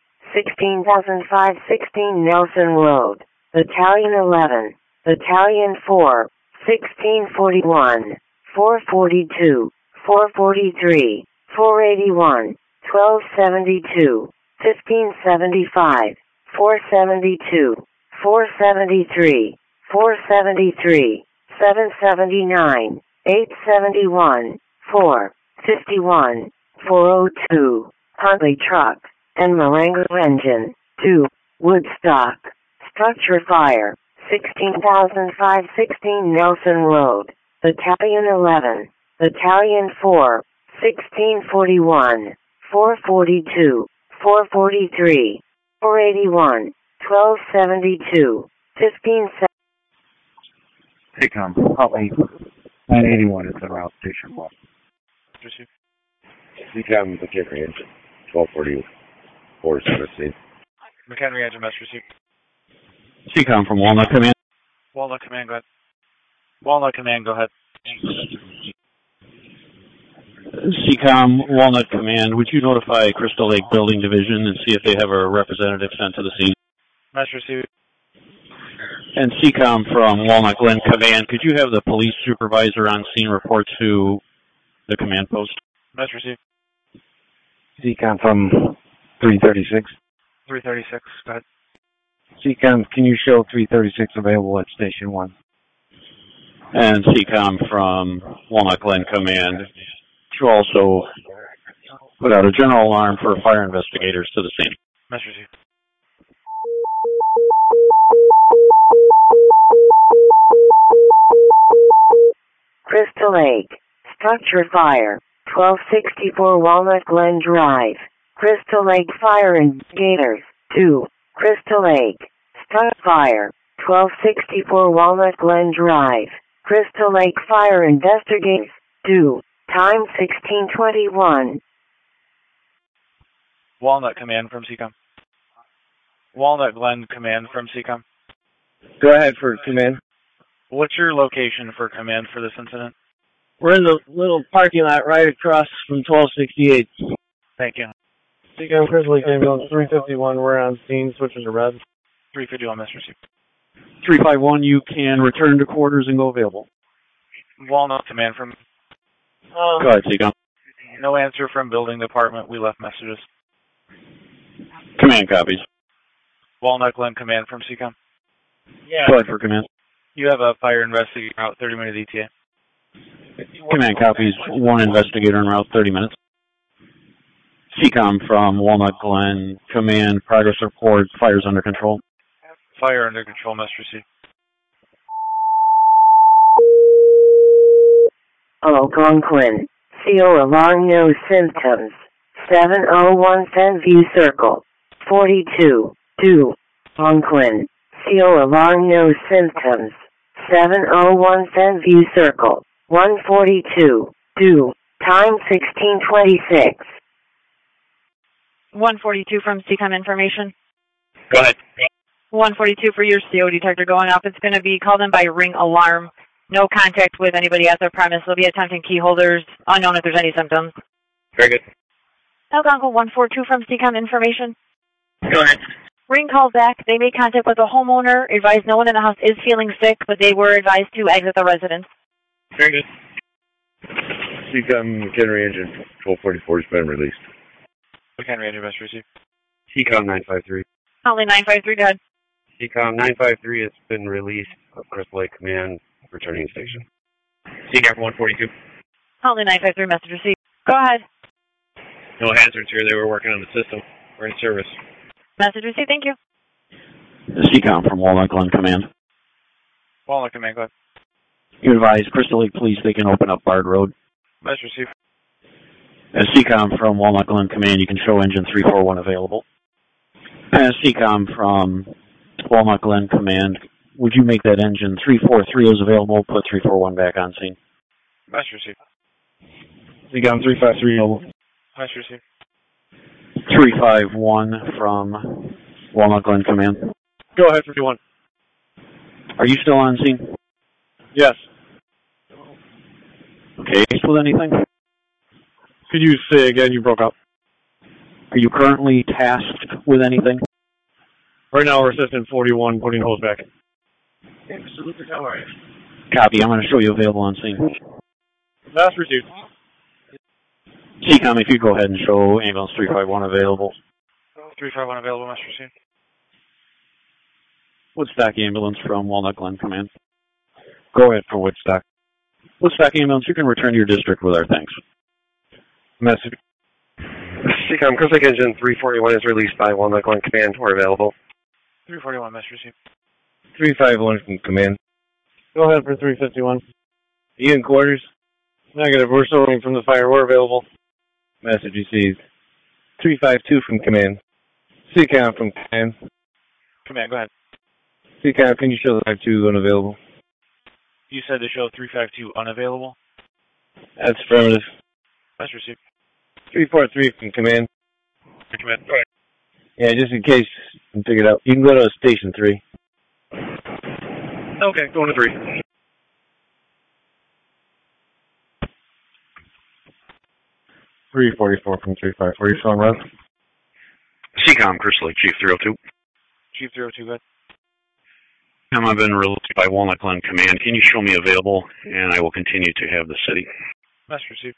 Speaker 1: 16,516 Nelson Road. Battalion 11. Battalion 4. 1641. 442. 443. 481. 1272. 1575. 472. 473. 473. 779. 871. 451. 402. Huntley truck and Marengo engine. 2. Woodstock. Structure fire. 16,516 Nelson Road. Battalion 11. Battalion 4. 1641. 442. 443. 481. 1272. 15.
Speaker 8: CCOM, Huntley 981 is en route, Station 1.
Speaker 4: CCOM, McHenry engine, 1244, 17.
Speaker 15: McHenry engine, mess received.
Speaker 17: CCOM from Walnut Command.
Speaker 15: Walnut Command, go ahead. Walnut Command, go ahead.
Speaker 17: CCOM, Walnut Command, would you notify Crystal Lake Building Division and see if they have a representative sent to the scene?
Speaker 15: Mess received.
Speaker 17: And CCOM from Walnut Glen Command, could you have the police supervisor on scene report to the command post?
Speaker 15: Mess received.
Speaker 8: CCOM from 336.
Speaker 15: 336, go ahead.
Speaker 8: CCOM, can you show 336 available at Station 1?
Speaker 17: And CCOM from Walnut Glen Command, you also put out a general alarm for fire investigators to the scene.
Speaker 15: Mess received.
Speaker 1: Crystal Lake. Structure fire. 1264 Walnut Glen Drive. Crystal Lake Fire Investigators. 2. Crystal Lake. Structure fire. 1264 Walnut Glen Drive. Crystal Lake Fire Investigators. 2. Time 1621.
Speaker 15: Walnut Command from CCOM. Walnut Glen Command from CCOM.
Speaker 5: Go ahead for command.
Speaker 15: What's your location for command for this incident?
Speaker 5: We're in the little parking lot right across from 1268.
Speaker 15: Thank you.
Speaker 6: CCOM Crystal Lake Ambulance 351, we're on scene, switching to red.
Speaker 15: 351, Mr. Received.
Speaker 17: 351, you can return to quarters and go available.
Speaker 15: Walnut Command from...
Speaker 17: Go ahead, CCOM.
Speaker 15: No answer from building department. We left messages.
Speaker 17: Command copies.
Speaker 15: Walnut Glen Command from CCOM.
Speaker 17: Yeah. Go ahead for command.
Speaker 15: You have a fire investigator out 30-minute ETA.
Speaker 17: Command copies, 1 investigator en route, 30 minutes. CCOM from Walnut Glen Command, progress report, fire's under control.
Speaker 15: Fire under control, must receive.
Speaker 1: Algonquin. CO alarm, no symptoms. 701 Fenview Circle. 42. 2. Algonquin. CO alarm, no symptoms. 701 Fenview Circle. 142. 2. Time 1626.
Speaker 9: 142 from CCOM information.
Speaker 15: Go ahead.
Speaker 9: 142 for your CO detector going off. It's going to be called in by ring alarm. No contact with anybody at their premise. They'll be attempting key holders. Unknown if there's any symptoms.
Speaker 15: Very good.
Speaker 9: Algonquin 142 from CCOM information.
Speaker 15: Go ahead.
Speaker 9: Ring called back. They made contact with the homeowner. Advised no one in the house is feeling sick, but they were advised to exit the residence.
Speaker 15: Very good.
Speaker 4: CCOM McHenry engine 1244 has been released.
Speaker 15: McHenry engine must receive.
Speaker 13: CCOM 953.
Speaker 9: Holly 953, go ahead.
Speaker 13: CCOM 953 has been released. Crystal Lake Command returning station.
Speaker 15: CCOM 142.
Speaker 9: Holly 953, message received. Go ahead.
Speaker 6: No hazards here. They were working on the system. We're in service.
Speaker 9: Message received, thank you.
Speaker 17: CCOM from Walnut Glen Command.
Speaker 15: Walnut Command, go ahead.
Speaker 17: You advise Crystal Lake Police they can open up Bard Road.
Speaker 15: Message received.
Speaker 17: As CCOM from Walnut Glen Command, you can show engine 341 available. As CCOM from Walnut Glen Command, would you make that engine 343 is available, put 341 back on scene?
Speaker 15: Message received.
Speaker 6: CCOM 353 available.
Speaker 15: Message received.
Speaker 17: 351 from Walnut Glen Command.
Speaker 6: Go ahead, 51.
Speaker 17: Are you still on scene?
Speaker 6: Yes.
Speaker 17: Okay, with anything?
Speaker 6: Could you say again? You broke up.
Speaker 17: Are you currently tasked with anything?
Speaker 6: Right now, we're assistant 41 putting hose back.
Speaker 17: Copy. I'm going to show you available on scene.
Speaker 6: Last received.
Speaker 17: CCOM, if you go ahead and show ambulance 351 available.
Speaker 15: 351 available, Master Receive.
Speaker 17: Woodstock ambulance from Walnut Glen Command.
Speaker 4: Go ahead for Woodstock.
Speaker 17: Woodstock ambulance, you can return to your district with our thanks.
Speaker 4: Message.
Speaker 13: CCOM, Chris Lake Engine 341 is released by Walnut Glen Command. We're available.
Speaker 15: 341, Master Receive.
Speaker 4: 351 from Command.
Speaker 5: Go ahead for 351. Ian quarters. Negative. We're sorting from the fire. We're available.
Speaker 4: Message received. 352 from Command. CCOM from Command.
Speaker 15: Command, go ahead.
Speaker 4: CCOM, can you show the 52 unavailable?
Speaker 15: You said to show 352 unavailable?
Speaker 4: That's affirmative.
Speaker 15: Master Receive.
Speaker 4: 343 from Command.
Speaker 15: Command, go ahead.
Speaker 4: Yeah, just in case you can figure it out. You can go to Station 3.
Speaker 15: Okay, going to 3.
Speaker 4: .344 from 354. You showing route?
Speaker 16: CCOM, Crystal Lake, Chief 302.
Speaker 15: Chief 302, go ahead.
Speaker 16: I've been released by Walnut Glen Command. Can you show me available, and I will continue to have the city.
Speaker 15: Master Receive.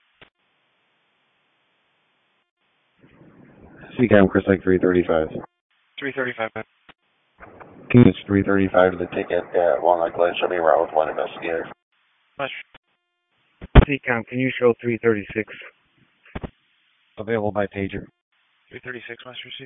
Speaker 4: CCOM, Chris Lake 335.
Speaker 15: 335, go ahead.
Speaker 4: It's 335 to the ticket at Walnut Glen. Show me route with one investigator.
Speaker 15: Master.
Speaker 4: CCOM, can you show 336? Available by pager.
Speaker 15: 336, Master Receive.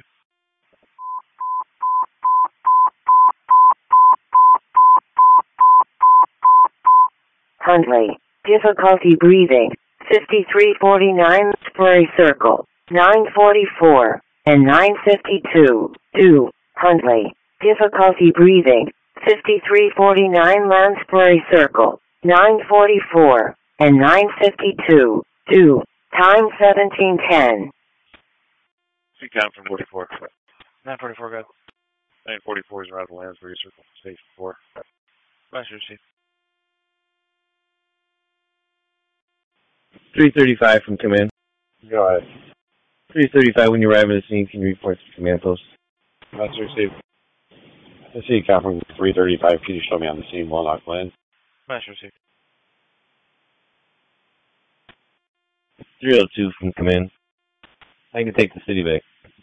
Speaker 1: Huntley, difficulty breathing, 5349 Spurry Circle, 944, and 952. Do, Huntley, difficulty breathing, 5349 Lansbury Circle, 944, and 952. Do, time 1710.
Speaker 4: CCOM from 44.
Speaker 15: 944, go ahead.
Speaker 4: 944 is around Lansbury Circle, Station 4.
Speaker 15: Master Receive.
Speaker 4: 335 from Command. Go ahead. 335, when you arrive at the scene, can you report to Command Post? Master Receive. The CCOM from 335, can you show me on the scene, Walnut Glen?
Speaker 15: Master Receive.
Speaker 4: 302 from Command. I can take the city back.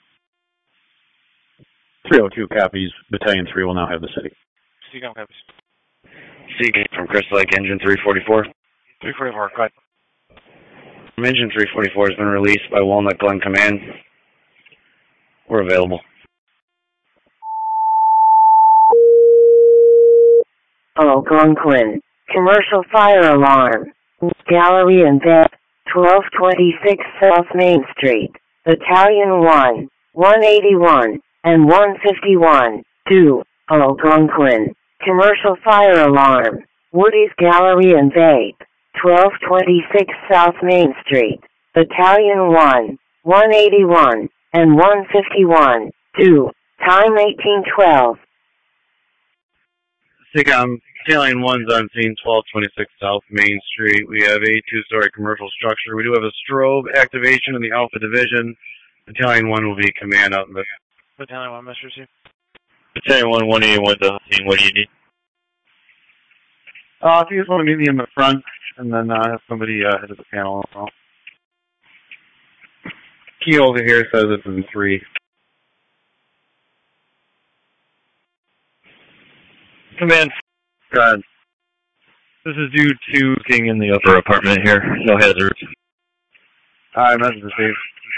Speaker 17: 302 copies. Battalion 3 will now have the city.
Speaker 15: CCOM copies.
Speaker 2: CCOM from Crystal Lake, Engine 344.
Speaker 15: 344, go ahead.
Speaker 2: Engine 344 has been released by Walnut Glen Command. We're available.
Speaker 1: Algonquin, commercial fire alarm, gallery and bed, 1226 South Main Street, Battalion 1, 181, and 151, do, Algonquin, commercial fire alarm, Woody's Gallery and Vape, 1226 South Main Street, Battalion 1, 181, and 151, do, time 1812.
Speaker 2: CCOM, Battalion 1's on scene, 1226 South Main Street. We have a two-story commercial structure. We do have a strobe activation in the Alpha Division. Battalion 1 will be command out in the...
Speaker 15: Battalion 1, Master Receive.
Speaker 2: Battalion 1, 181 to scene. What do you need? If you just want to meet me in the front, and then have somebody head to the panel. Key over here says it's in 3.
Speaker 6: Command.
Speaker 2: God.
Speaker 6: This is due to King in the upper apartment here. No hazards.
Speaker 2: Alright, message received.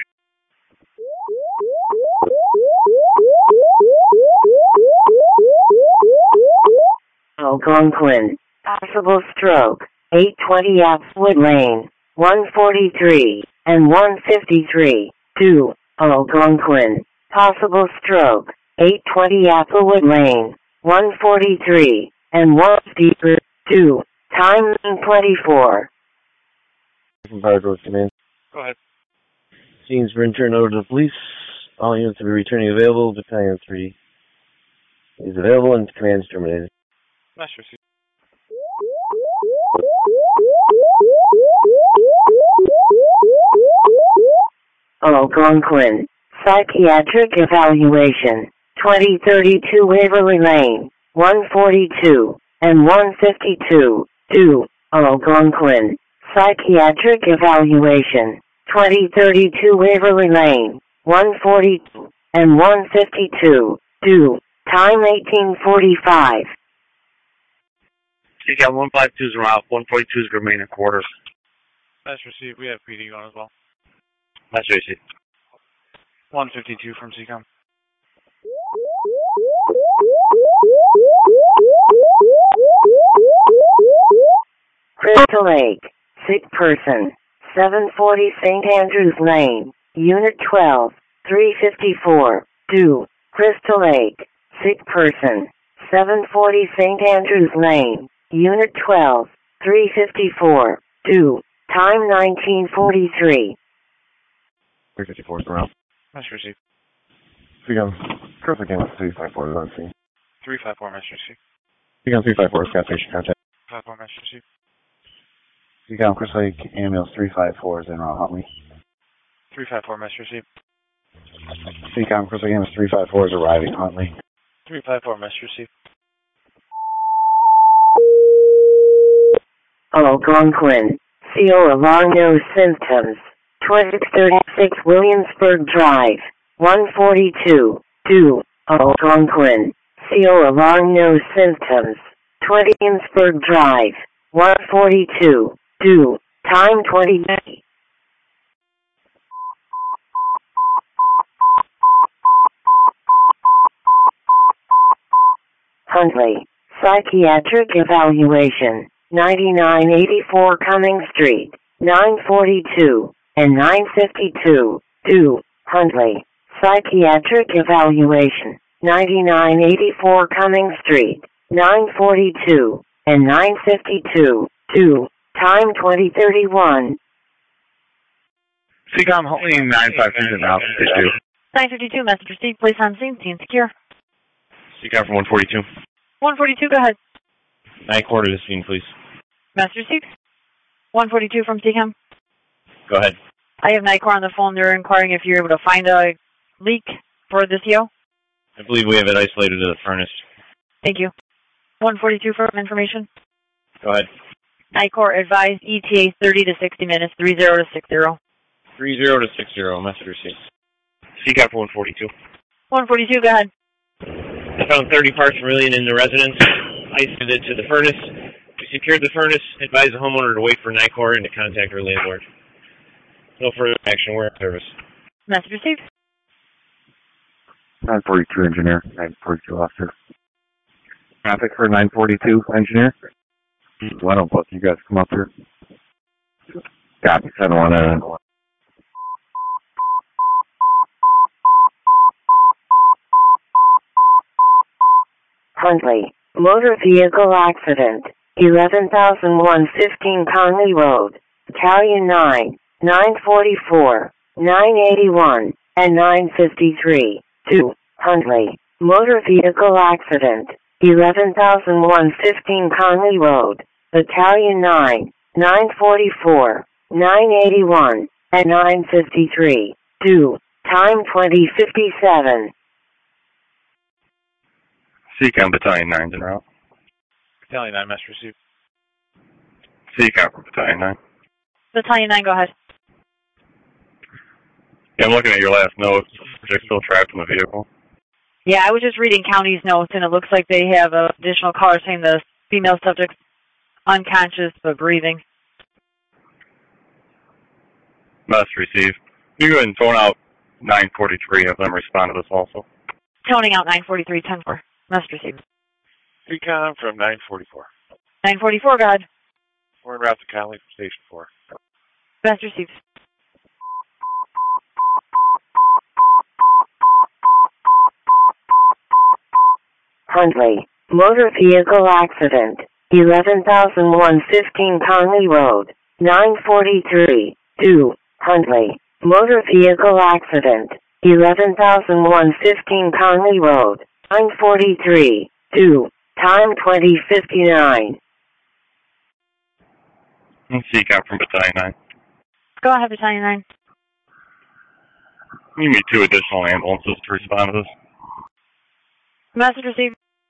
Speaker 1: Algonquin, possible stroke, 820 Applewood Lane, 143, and 153, do, Algonquin, possible stroke, 820 Applewood Lane, 143, and 153, do, time 924.
Speaker 4: From Fire Force Command.
Speaker 15: Go ahead.
Speaker 4: Scene's been turned over to the police. All units will be returning available. Battalion 3 is available and command is terminated.
Speaker 15: Master Receive.
Speaker 1: Algonquin, psychiatric evaluation, 2032 Waverly Lane, 142 and 152, due, Algonquin. Psychiatric evaluation, 2032 Waverly Lane, 142 and 152, due, time 1845.
Speaker 2: CCAM 152 is around, 142 is remain in quarters.
Speaker 12: That's received. We have PD going as well.
Speaker 2: That's received.
Speaker 12: 152 from CCOM.
Speaker 1: Crystal Lake, sick person, 740 St. Andrews Lane, Unit 12, 354, due, Crystal Lake, sick person, 740 St. Andrews Lane, Unit 12, 354, due, time 1943.
Speaker 4: 354 is around.
Speaker 12: That's received.
Speaker 4: CCOM, Crystal Lake Ambulance 354 is on scene.
Speaker 12: 354, Master received.
Speaker 4: CCOM 354 is gas station contact.
Speaker 12: 54, Master received.
Speaker 7: CCOM Crystal Lake Ambulance 354 is en route, Huntley.
Speaker 12: 354, Master received.
Speaker 7: CCOM Crystal Lake Ambulance 354 is arriving, Huntley.
Speaker 12: 354, Master received.
Speaker 1: Algonquin, CO alarm no symptoms, 2636 Williamsburg Drive, 142, due, Algonquin, CO alarm no symptoms, 20 Williamsburg Drive, 142, due, time 20. Huntley, psychiatric evaluation, 9984 Cumming Street, 942 and 952, due, Huntley, psychiatric evaluation, 9984 Cumming Street, 942 and 952, due, time 2031.
Speaker 2: CCOM Huntley 953 is out. Issue.
Speaker 9: 952, message received. Place on scene. Scene secure.
Speaker 2: CCOM from 142.
Speaker 9: 142, go ahead.
Speaker 2: 9 quarter to scene, please.
Speaker 9: Message received. 142 from CCOM.
Speaker 2: Go ahead.
Speaker 9: I have NICOR on the phone. They're inquiring if you're able to find a leak for the CO.
Speaker 2: I believe we have it isolated to the furnace.
Speaker 9: Thank you. 142 for information.
Speaker 2: Go ahead.
Speaker 9: NICOR advised ETA 30 to 60 minutes, 30 to 60.
Speaker 2: 30 to 60, message received. CCOM for 142.
Speaker 9: 142, go ahead.
Speaker 18: I found 30 parts per million in the residence, isolated to the furnace. We secured the furnace, advised the homeowner to wait for NICOR and to contact her landlord. No further action, we're in service.
Speaker 9: Message received.
Speaker 7: 942 engineer, 942 officer. Traffic for 942 engineer. Why don't both you guys come up here? Copy, 719.
Speaker 1: Huntley, motor vehicle accident, 11,115 Conley Road, Battalion 9, 944, 981, and 953, 2, Huntley, motor vehicle accident, 11,115 Conley Road, Battalion 9, 944, 981, and 953, 2, time 2057.
Speaker 11: CCOM Battalion 9's en route.
Speaker 12: Battalion 9, message received.
Speaker 11: CCOM from Battalion 9.
Speaker 9: Battalion 9, go ahead.
Speaker 11: Yeah, I'm looking at your last note. They're still trapped in the vehicle.
Speaker 9: Yeah, I was just reading county's notes, and it looks like they have an additional caller saying the female subject's unconscious but breathing.
Speaker 11: Must receive. You go ahead and phone out 943, have them respond to this also.
Speaker 9: Toning out 943, 10-4. Must receive.
Speaker 12: CCOM from 944.
Speaker 9: 944, go ahead.
Speaker 12: We're en route to Conley from Station 4.
Speaker 9: Must receive.
Speaker 1: Huntley, motor vehicle accident, 11,115 Conley Road, 943, 2, Huntley, motor vehicle accident, 11,115 Conley Road, 943, 2, time 2059.
Speaker 11: CCOM from Battalion 9.
Speaker 9: Go ahead, Battalion 9.
Speaker 11: You need 2 additional ambulances to respond to this.
Speaker 9: Message received.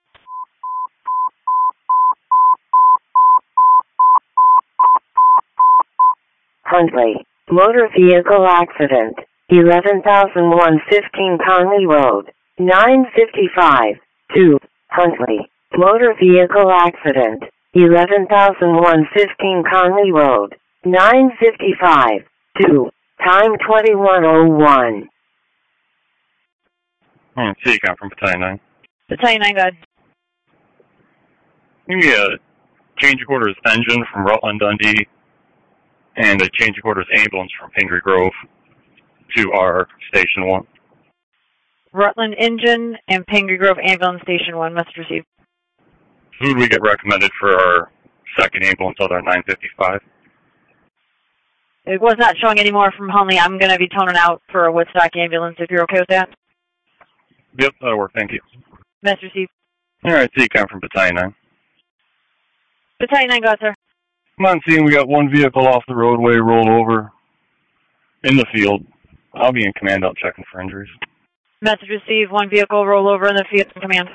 Speaker 1: Huntley, motor vehicle accident, 11,115 Conley Road, 955, 2, Huntley, motor vehicle accident, 11,115 Conley Road, 955, 2, time 21:01.
Speaker 11: CCOM from Battalion 9.
Speaker 9: Battalion 9, go ahead.
Speaker 11: Give me a change of quarters engine from Rutland Dundee and a change of quarters ambulance from Pingree Grove to our Station 1.
Speaker 9: Rutland Engine and Pingree Grove Ambulance Station 1. Message received.
Speaker 11: Who would we get recommended for our second ambulance out of 955?
Speaker 9: It was not showing any more from Huntley. I'm going to be toning out for a Woodstock ambulance if you're okay with that.
Speaker 11: Yep, that'll work. Thank you.
Speaker 9: Message received.
Speaker 11: All right, CCOM from Battalion 9.
Speaker 9: Battalion 9, go ahead, sir.
Speaker 11: Come on, scene. We got one vehicle off the roadway rolled over in the field. I'll be in command out checking for injuries.
Speaker 9: Message received. One vehicle roll over in the field in command.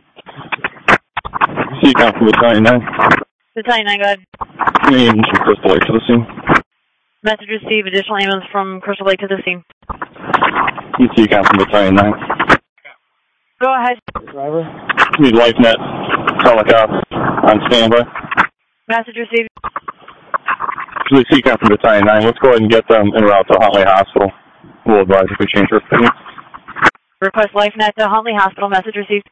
Speaker 11: CCOM from Battalion 9.
Speaker 9: Battalion 9, go ahead.
Speaker 11: Ambulance from Crystal Lake to the scene.
Speaker 9: Message received. Additional ambulance from Crystal Lake to the scene.
Speaker 11: CCOM from Battalion 9.
Speaker 9: Go ahead.
Speaker 11: Driver. Need LifeNet helicopter on standby.
Speaker 9: Message received.
Speaker 11: Actually, CCOM from Battalion 9. Let's go ahead and get them en route to Huntley Hospital. We'll advise if we change our opinion.
Speaker 9: Request LifeNet to Huntley Hospital. Message received.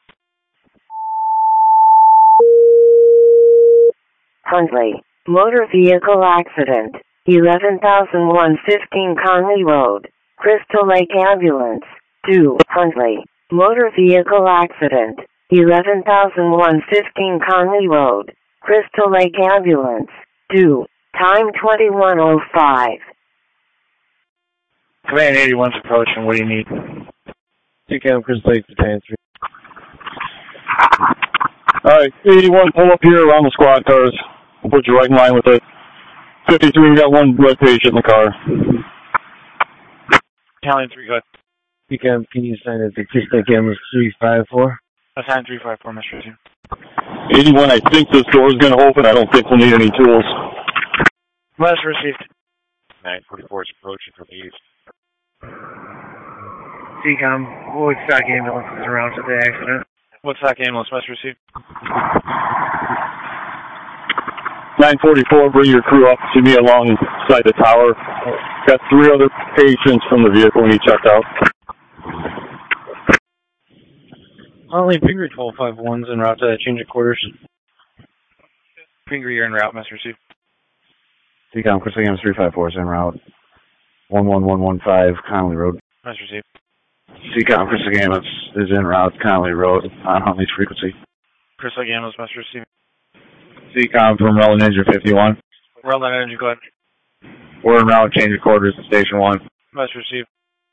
Speaker 1: Huntley, motor vehicle accident, 11,115 Conley Road, Crystal Lake Ambulance, 2, Huntley, motor vehicle accident, 11,115 Conley Road, Crystal Lake Ambulance, 2, time 21:05.
Speaker 5: Command 81's approaching. What do you need? CCOM Crystal Lake Battalion 3.
Speaker 11: Alright, 81, pull up here around the squad cars. We'll put you right in line with it. 53, we got one wet patient in the car.
Speaker 5: Battalion 3, go ahead. CCOM, can you assign it to Crystal Lake Ambulance 354?
Speaker 12: Assign 354, Mr. 2.
Speaker 11: 81, I think this door's going to open. I don't think we'll need any tools.
Speaker 12: Message received.
Speaker 5: 944 is approaching from the east. CCOM, Woodstock ambulance is around to the accident.
Speaker 12: Woodstock ambulance, message received.
Speaker 11: 944, bring your crew up to me alongside the tower. Got 3 other patients from the vehicle we need checked out.
Speaker 5: Only Pingree 1251's en route to change of quarters.
Speaker 12: Pingree, you're en route, message received.
Speaker 17: CCOM, Crystal Lake 354 is en route. 11115 Conley Road.
Speaker 12: Message received.
Speaker 17: CCOM, Crystal Lake is en route, Conley Road, on Huntley's frequency.
Speaker 12: Crystal Lake ambulance, message received.
Speaker 17: CCOM from Rutland Engine 51.
Speaker 12: Rutland Engine, go ahead.
Speaker 17: We're en route, change of quarters to Station 1.
Speaker 12: Message received.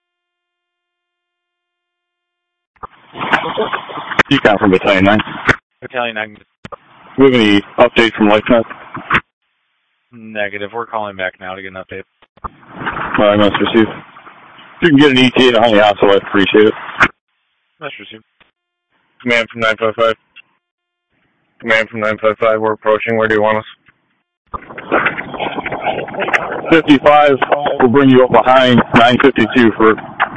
Speaker 11: CCOM from Battalion 9.
Speaker 12: Battalion 9.
Speaker 11: Do we have any update from LifeNet?
Speaker 12: Negative. We're calling back now to get an update.
Speaker 11: I must receive. If you can get an ETA to Huntley Hospital, I'd appreciate it.
Speaker 12: Message received.
Speaker 11: Command from 955. Command from 955, we're approaching. Where do you want us? 55, we'll bring you up behind 952 for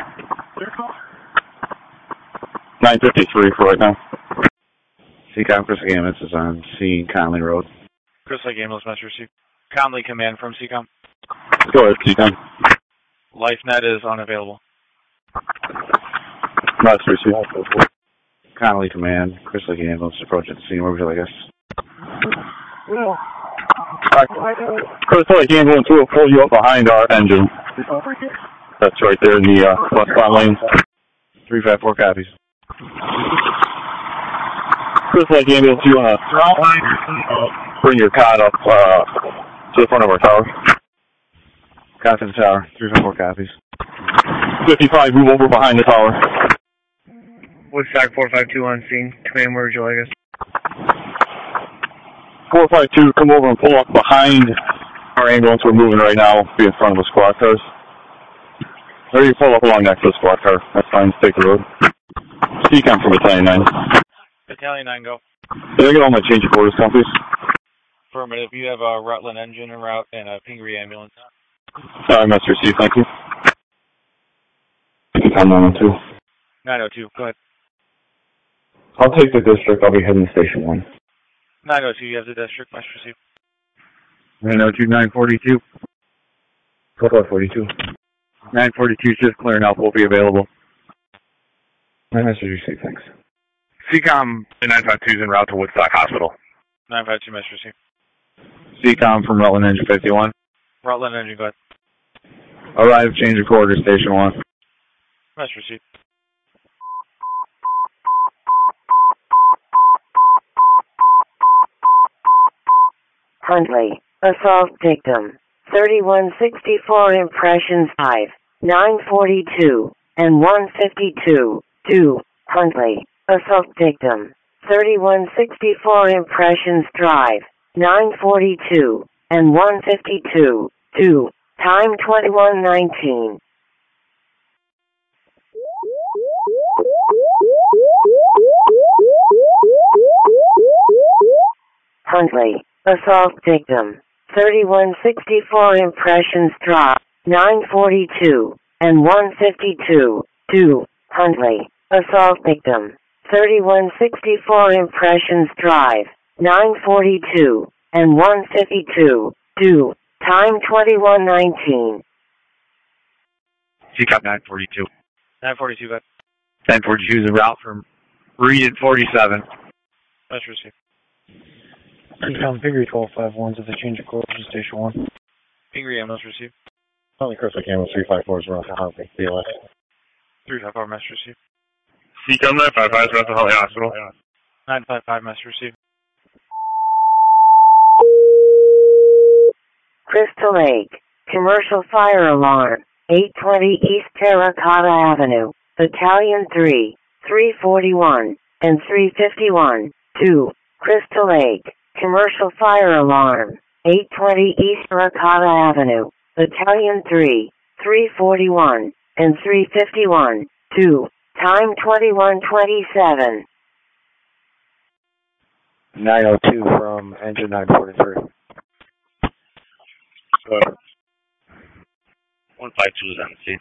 Speaker 11: 953 for right now.
Speaker 17: CCOM, Crystal Lake ambulance is on scene, Conley Road.
Speaker 12: Crystal Lake ambulance, message received. Conley command from CCOM.
Speaker 11: Go ahead, CCOM.
Speaker 12: LifeNet is unavailable.
Speaker 11: Message received.
Speaker 17: Conley command, Crystal Lake ambulance approaching the scene. Where would you like us?
Speaker 11: Crystal Lake ambulance will pull you up behind our engine. That's right there in the westbound lane.
Speaker 17: 354 copies.
Speaker 11: Crystal Lake ambulance, you want to bring your cot up to the front of our tower?
Speaker 17: Cot to the tower. 354 copies.
Speaker 11: 55, move over behind the tower.
Speaker 5: Woodstock 452 on scene. Command, where would you like us?
Speaker 11: 452, come over and pull up behind our ambulance. We're moving right now. Be in front of the squad cars. Or you pull up along next to the squad car. That's fine. Take the road. CCOM from Battalion 9.
Speaker 19: Battalion 9, go.
Speaker 11: Did I get all my change of quarters, please?
Speaker 19: Affirmative. You have a Rutland engine en route and a Pingree ambulance.
Speaker 11: Master received. Thank you. CCOM 902.
Speaker 19: 902, go ahead.
Speaker 11: I'll take the district. I'll be heading to Station 1.
Speaker 19: 902, you have the district. Master received.
Speaker 11: 902, 942. 42. 942 is just clearing up. Will be available. My message received, thanks. CCOM 952 is en route to Woodstock Hospital.
Speaker 19: 952, Master received.
Speaker 11: CCOM from Rutland Engine 51.
Speaker 19: Rutland engine, go ahead.
Speaker 11: Arrive, change of quarters, Station 1.
Speaker 19: Master received.
Speaker 1: Huntley, assault victim, 3164 impressions 5, 942, and 152, 2, Huntley, assault victim, 3164 impressions drive, 942, and 152, 2, time 21:19. Huntley, assault victim, 3164 impressions drop, 942, and 152, 2, Huntley, assault victim, 3164 impressions drive, 942, and 152, 2, time 21:19.
Speaker 11: CCOM 942.
Speaker 19: 942, go ahead.
Speaker 11: 942 is en route from Reed at 47.
Speaker 19: Master received.
Speaker 20: CCOM Pingree 1251 to the change of course to Station 1.
Speaker 19: Pingree ambulance received.
Speaker 4: Only Chris McCain 354 is around the Huntley, BOS.
Speaker 19: 354, Master received.
Speaker 11: CCOM 955 is around the Huntley Hospital.
Speaker 19: 955, Master received.
Speaker 1: Crystal Lake, commercial fire alarm, 820 East Terracotta Avenue, Battalion 3, 341, and 351, 2, Crystal Lake, commercial fire alarm, 820 East Terracotta Avenue, Battalion 3, 341, and 351, 2, time 21:27.
Speaker 20: 902 from engine 943.
Speaker 11: 152 is on the scene.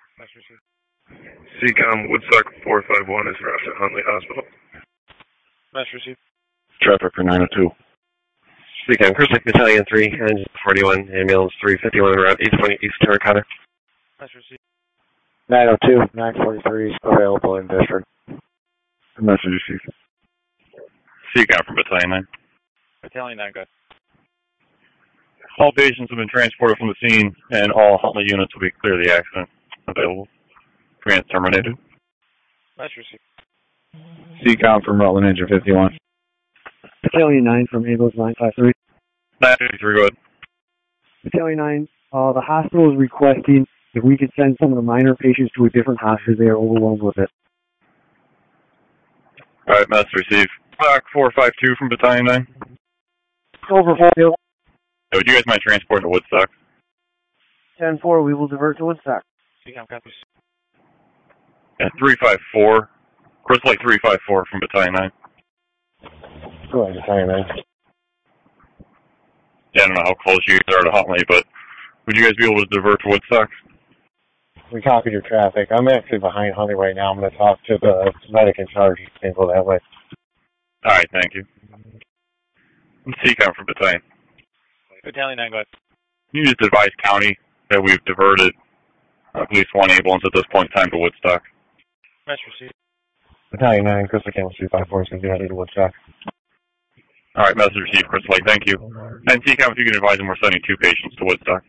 Speaker 11: CCOM Woodstock 451 is routed to Huntley Hospital.
Speaker 19: Master received.
Speaker 11: Traffic for 902.
Speaker 13: CCOM Chris Lake Battalion 3, engine 41, ambulance 351 route 820 East Terracotta.
Speaker 19: Master received.
Speaker 20: 902, 943 is available in district.
Speaker 11: Message received. CCOM from Battalion 9.
Speaker 19: Battalion 9, go ahead.
Speaker 11: All patients have been transported from the scene, and all Huntley units will be clear of the accident. Available. Command terminated.
Speaker 19: Master received.
Speaker 11: CCOM from Rutland Engine 51.
Speaker 20: Battalion 9 from ambulance 953.
Speaker 11: 953, go ahead.
Speaker 20: Battalion 9, the hospital is requesting if we could send some of the minor patients to a different hospital. They are overwhelmed with it.
Speaker 11: All right, message received. Block 452 from Battalion 9.
Speaker 20: Over 4.
Speaker 11: Would you guys mind transporting to Woodstock?
Speaker 20: 10-4, we will divert to Woodstock.
Speaker 19: CCOM copies.
Speaker 11: Yeah, 354. Crystal Lake 354 from Battalion 9.
Speaker 4: Go ahead, Battalion 9.
Speaker 11: Yeah, I don't know how close you guys are to Huntley, but would you guys be able to divert to Woodstock?
Speaker 4: We copied your traffic. I'm actually behind Huntley right now. I'm going to talk to the medic in charge. You can go that way.
Speaker 11: All right, thank you. CCOM from Battalion.
Speaker 19: Battalion 9, go ahead.
Speaker 11: You just advise county that we've diverted at least one ambulance at this point in time to Woodstock.
Speaker 19: Master received.
Speaker 4: Battalion 9, Crystal Lake 354 is going to be headed to Woodstock.
Speaker 11: All right, message received, Crystal Lake. Thank you. And CCOM, if you can advise them, we're sending 2 patients to Woodstock.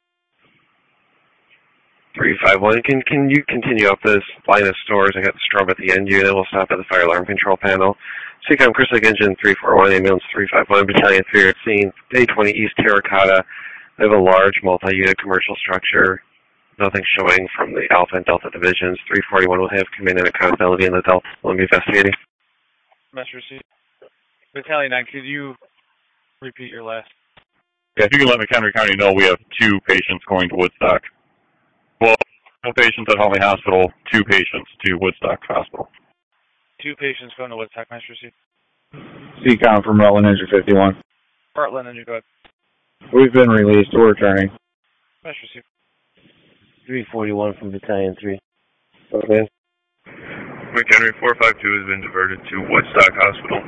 Speaker 13: 351, can you continue up this line of stores? I got the strobe at the end here, then we'll stop at the fire alarm control panel. CCOM Crystal Lake Engine 341, ambulance 351, Battalion 3 at scene, 820 East Terracotta. They have a large multi-unit commercial structure. Nothing showing from the Alpha and Delta divisions. 341 will have command and accountability in the Delta. We'll be investigating.
Speaker 19: Master received. Battalion 9, could you repeat your last?
Speaker 11: Yeah, if you can let McHenry County know we have 2 patients going to Woodstock. Well, No patients at Huntley Hospital, 2 patients to Woodstock Hospital.
Speaker 19: 2 patients going to Woodstock, Master Receive.
Speaker 5: CCOM from Rutland Engine 51.
Speaker 19: Bartlett, Engine, go ahead.
Speaker 5: We've been released. We're returning.
Speaker 19: Master Receive.
Speaker 5: 341 from Battalion 3.
Speaker 13: Okay.
Speaker 12: McHenry 452 has been diverted to Woodstock Hospital.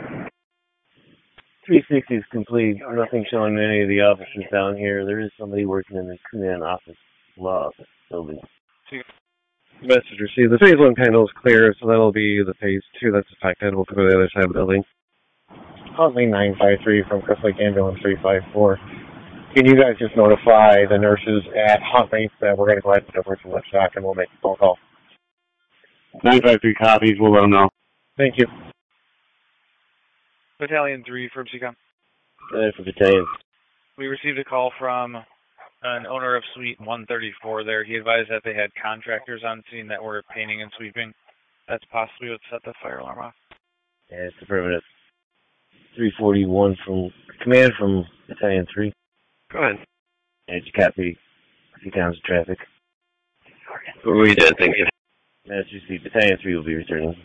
Speaker 5: 360 is complete. Nothing showing any of the officers down here. There is somebody working in the command office law office building.
Speaker 13: Message received. The phase 1 panel is clear, so that'll be the phase 2 that's affected. We'll go to the other side of the building.
Speaker 5: Huntley 953 from Crystal Lake Ambulance 354. Can you guys just notify the nurses at Huntley that we're going to go ahead and divert to Woodstock and we'll make a phone call?
Speaker 16: 953 copies. We'll let them know.
Speaker 5: Thank you.
Speaker 19: Battalion 3 from CCOM.
Speaker 5: For Battalion.
Speaker 19: We received a call from an owner of Suite 134 there. He advised that they had contractors on scene that were painting and sweeping. That's possibly what set the fire alarm off.
Speaker 5: Yeah, it's affirmative. 341 from command from Battalion 3.
Speaker 13: Go ahead.
Speaker 5: Edge copy. CCOM's traffic.
Speaker 13: We did, thank you.
Speaker 5: As you see, Battalion 3 will be returning.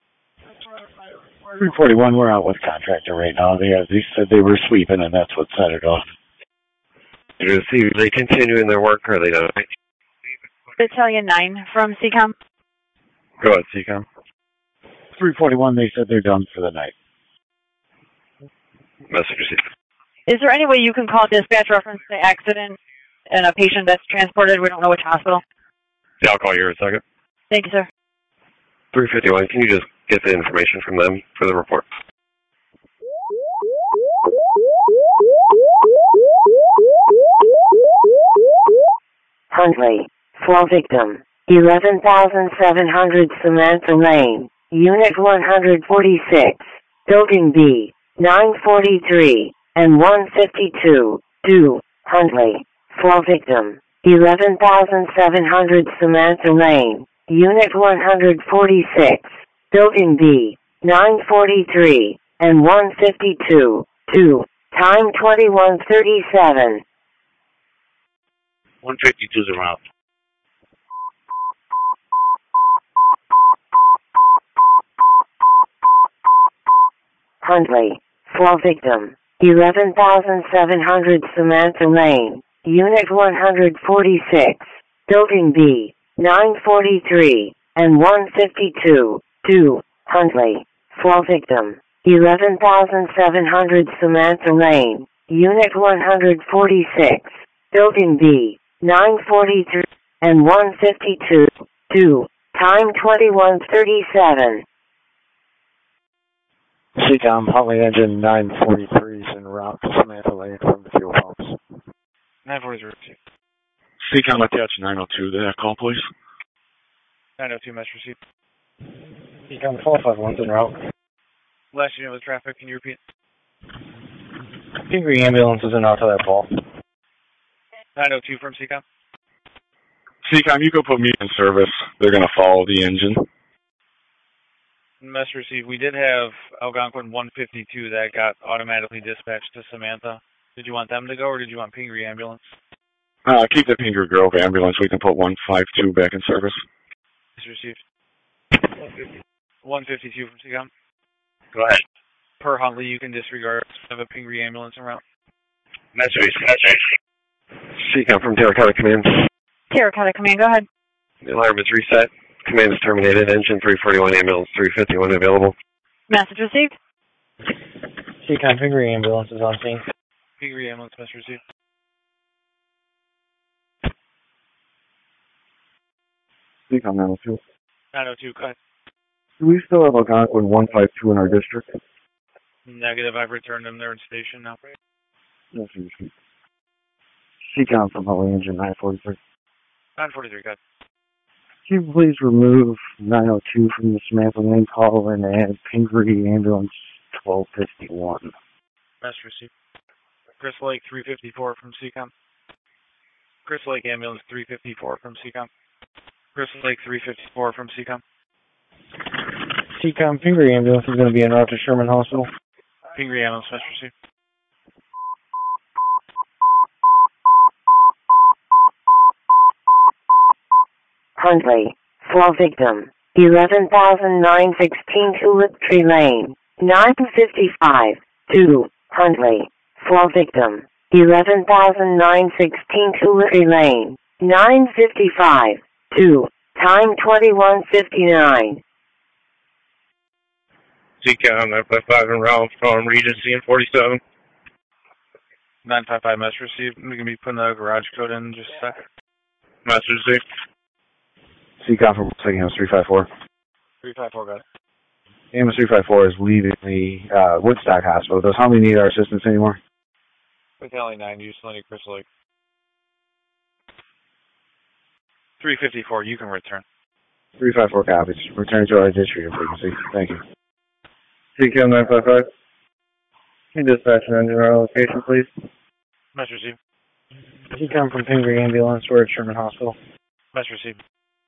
Speaker 8: 341, we're out with contractor right now. They said they were sweeping, and that's what set it off.
Speaker 13: Are they continuing their work, or are they done?
Speaker 9: Battalion 9 from CCOM.
Speaker 16: Go ahead, CCOM.
Speaker 8: 341, they said they're done for the night.
Speaker 13: Message received.
Speaker 9: Is there any way you can call dispatch reference the accident and a patient that's transported? We don't know which hospital.
Speaker 11: Yeah, I'll call you in a second.
Speaker 9: Thank you, sir.
Speaker 13: 351, can you just get the information from them for the report?
Speaker 1: Huntley, fall victim, 11,700 Samantha Lane, Unit 146, Building B, 943, and 152, due, Huntley, fall victim, 11,700 Samantha Lane, Unit 146, Building B, 943, and 152, 2, time 21:37.
Speaker 17: 152 is around.
Speaker 1: Huntley, fall victim, 11,700 Samantha Lane, Unit 146, Building B, 943, and 152, 2, Huntley, fall victim, 11,700 Samantha Lane, Unit 146, Building B, 943, and 152, 2, time 21:37.
Speaker 8: CCOM, Huntley Engine 943 is en route to Samantha Lane from the fuel pumps.
Speaker 19: 943 received.
Speaker 16: CCOM attach 902 to that call, please.
Speaker 19: 902 message received.
Speaker 20: CCOM 451's en route.
Speaker 19: Last unit with traffic, can you repeat?
Speaker 20: Pingree ambulance is en route to that ball.
Speaker 19: 902 from CCOM.
Speaker 16: CCOM, you go put me in service. They're going to follow the engine.
Speaker 19: Message received. We did have Algonquin 152 that got automatically dispatched to Samantha. Did you want them to go, or did you want Pingree ambulance?
Speaker 16: Keep the Pingree Grove ambulance. We can put 152 back in service.
Speaker 19: Message received. 152 from CCOM.
Speaker 17: Go ahead.
Speaker 19: Per Huntley, you can disregard of a Pingree ambulance en route.
Speaker 17: Message received.
Speaker 13: CCOM from Terracotta Command.
Speaker 9: Terracotta Command, go ahead.
Speaker 13: The alarm is reset. Command is terminated. Engine 341, ambulance 351 available.
Speaker 9: Message received.
Speaker 20: CCOM Pingree ambulance is on scene.
Speaker 19: Pingree ambulance, message received.
Speaker 20: CCOM 902.
Speaker 19: 902, go ahead.
Speaker 20: Do we still have Algonquin 152 in our district?
Speaker 19: Negative, I've returned them. They're in station now.
Speaker 20: CCOM from Huntley Engine 943.
Speaker 19: 943, go ahead.
Speaker 20: Can you please remove 902 from the Samantha Lane call and add Pingree ambulance 1251?
Speaker 19: Message received. Crystal Lake 354 from CCOM. Crystal Lake ambulance 354 from CCOM. Crystal Lake 354 from CCOM.
Speaker 20: CCOM Pingree ambulance is going to be en route to Sherman Hospital.
Speaker 19: Pingree ambulance, message received.
Speaker 1: Huntley. Fall victim. 11,916 Tulip Tree Lane. 955. 2. Huntley. Fall victim. 11,916 Tulip Tree Lane. 955. 2. Time 21:59.
Speaker 6: CCOM 955 en route from Regency and 47.
Speaker 19: 955 mess received. We're going to be putting the garage code in just a sec.
Speaker 6: Mess received.
Speaker 7: CCOM from Amos 354.
Speaker 19: 354, got it.
Speaker 7: Amos 354 is leaving the Woodstock Hospital. Does Humvee need our assistance anymore?
Speaker 19: Battalion 9, Uslaney, Crystal Lake. 354, you can return.
Speaker 7: 354 copies. Return to our district frequency. Thank you.
Speaker 13: CCOM 955. Can you dispatch an engine on our location, please?
Speaker 19: Mess received.
Speaker 20: CCOM from Pingree Ambulance, we're at Sherman Hospital.
Speaker 19: Mess received.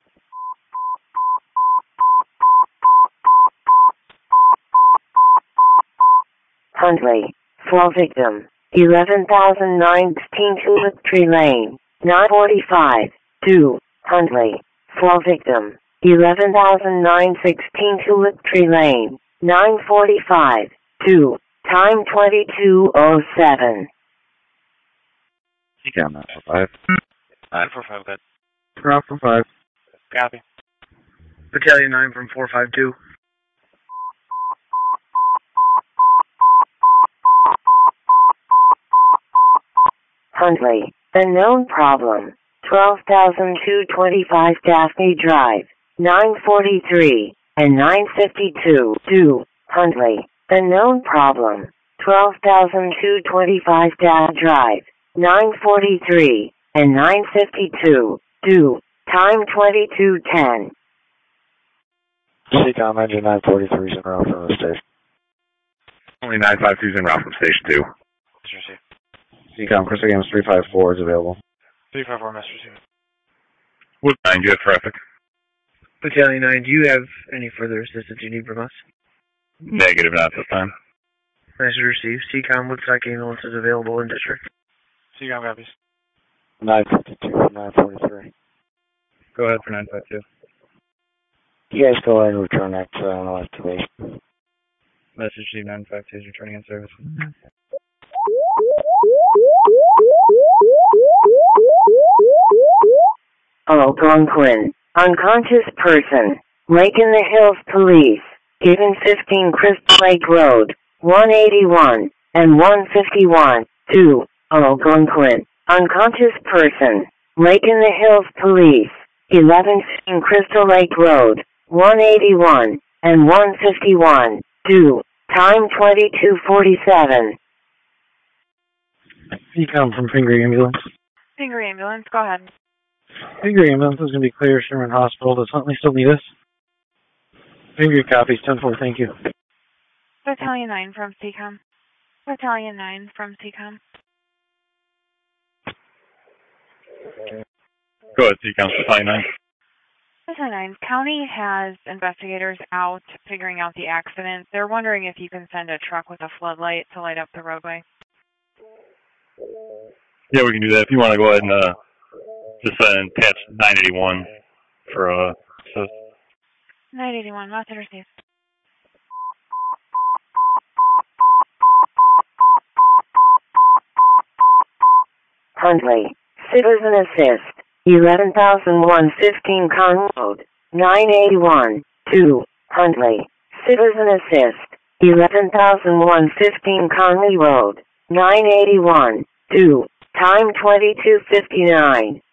Speaker 1: Huntley. Fall victim. 11,916 Tulip Tree Lane. 945. 2. Huntley. Fall victim. 11,916 Tulip Tree Lane. 945. 2. Time 22:07.
Speaker 7: CCOM 945.
Speaker 19: 945, got it.
Speaker 13: Route from 5.
Speaker 19: Copy.
Speaker 13: Battalion 9 from 452.
Speaker 1: Huntley. Unknown problem. 12,225 Daphne Drive. 943 and 952. 2. Huntley. Unknown problem. 12,225 Daphne Drive. 943 and 952. 2. Time 22:10.
Speaker 5: CCOM engine 943 is en route from the station.
Speaker 11: Only 952 is en route from Station 2.
Speaker 19: Mess received.
Speaker 7: CCOM Crystal Games 354 is available.
Speaker 19: 354, mess received.
Speaker 11: Wood 9, you have traffic.
Speaker 13: Battalion 9, do you have any further assistance you need from us?
Speaker 11: Negative, not this time.
Speaker 13: Message received. CCOM Woodstock Ambulance is available in district.
Speaker 19: CCOM copies.
Speaker 5: 952 from 943.
Speaker 19: Go ahead for 952.
Speaker 5: You guys go ahead and return that no activation.
Speaker 19: Message received 952 is returning in service.
Speaker 1: Algonquin. Unconscious person. Lake in the Hills Police. Given 15 Crystal Lake Road. 181 and 151. 2. Algonquin. Unconscious person. Lake in the Hills Police. 11 Crystal Lake Road. 181 and 151. 2. Time 22:47.
Speaker 20: CCOM from Pingree Ambulance.
Speaker 3: Pingree Ambulance, go ahead.
Speaker 20: Pingree Ambulance is going to be clear. Sherman Hospital. Does Huntley still need us? Pingree copies. 10-4, thank you.
Speaker 3: Battalion 9 from CCOM. Battalion 9 from CCOM.
Speaker 11: Go ahead, CCOM Battalion 9.
Speaker 3: Battalion 9, County has investigators out figuring out the accident. They're wondering if you can send a truck with a floodlight to light up the roadway.
Speaker 11: Yeah, we can do that. If you want to go ahead and just attach 981 for
Speaker 3: 981, message received.
Speaker 1: Huntley. Citizen assist. 11,115 Con Road. 981. 2. Huntley. Citizen assist. 11,115 Conley Road. 981. 2. Time 22:59.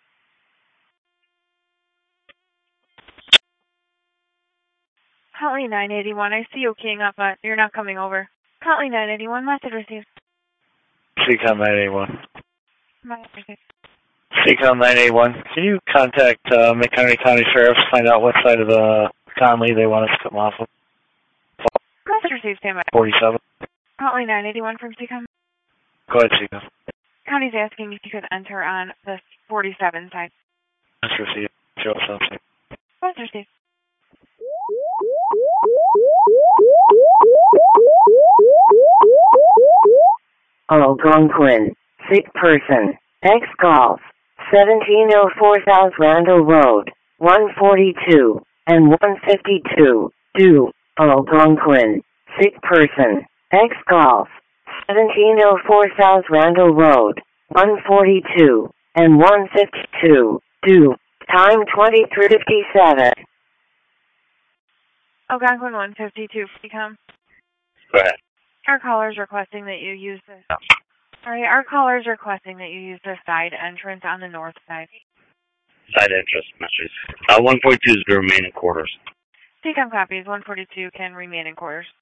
Speaker 3: Huntley 981, I see you keying up, but you're not coming over. Huntley 981, message received.
Speaker 5: CCOM 981.
Speaker 3: Message received.
Speaker 5: CCOM 981. Can you contact McHenry County Sheriff's, find out what side of the Conley they want us to come off of?
Speaker 3: Message received, stand by.
Speaker 5: 47.
Speaker 3: Huntley 981 from CCOM.
Speaker 5: Go ahead, CCOM.
Speaker 3: County's asking if you could enter on the 47 side.
Speaker 5: That's received. Show something.
Speaker 3: Message received.
Speaker 1: Algonquin. Sick person. X Golf. 1704 South Randall Road. 142, and 152, due, Algonquin, sick person, X-Golf, 1704 South Randall Road, 142, and 152, due, time 23:57.
Speaker 3: Algonquin 152, Freecom.
Speaker 16: Go ahead.
Speaker 3: Our caller's requesting that you use the... Sorry, our caller's requesting that you use the side entrance on the north side.
Speaker 16: Side entrance message. 142 is going to remain in quarters.
Speaker 3: Freecom copies, 142 can remain in quarters.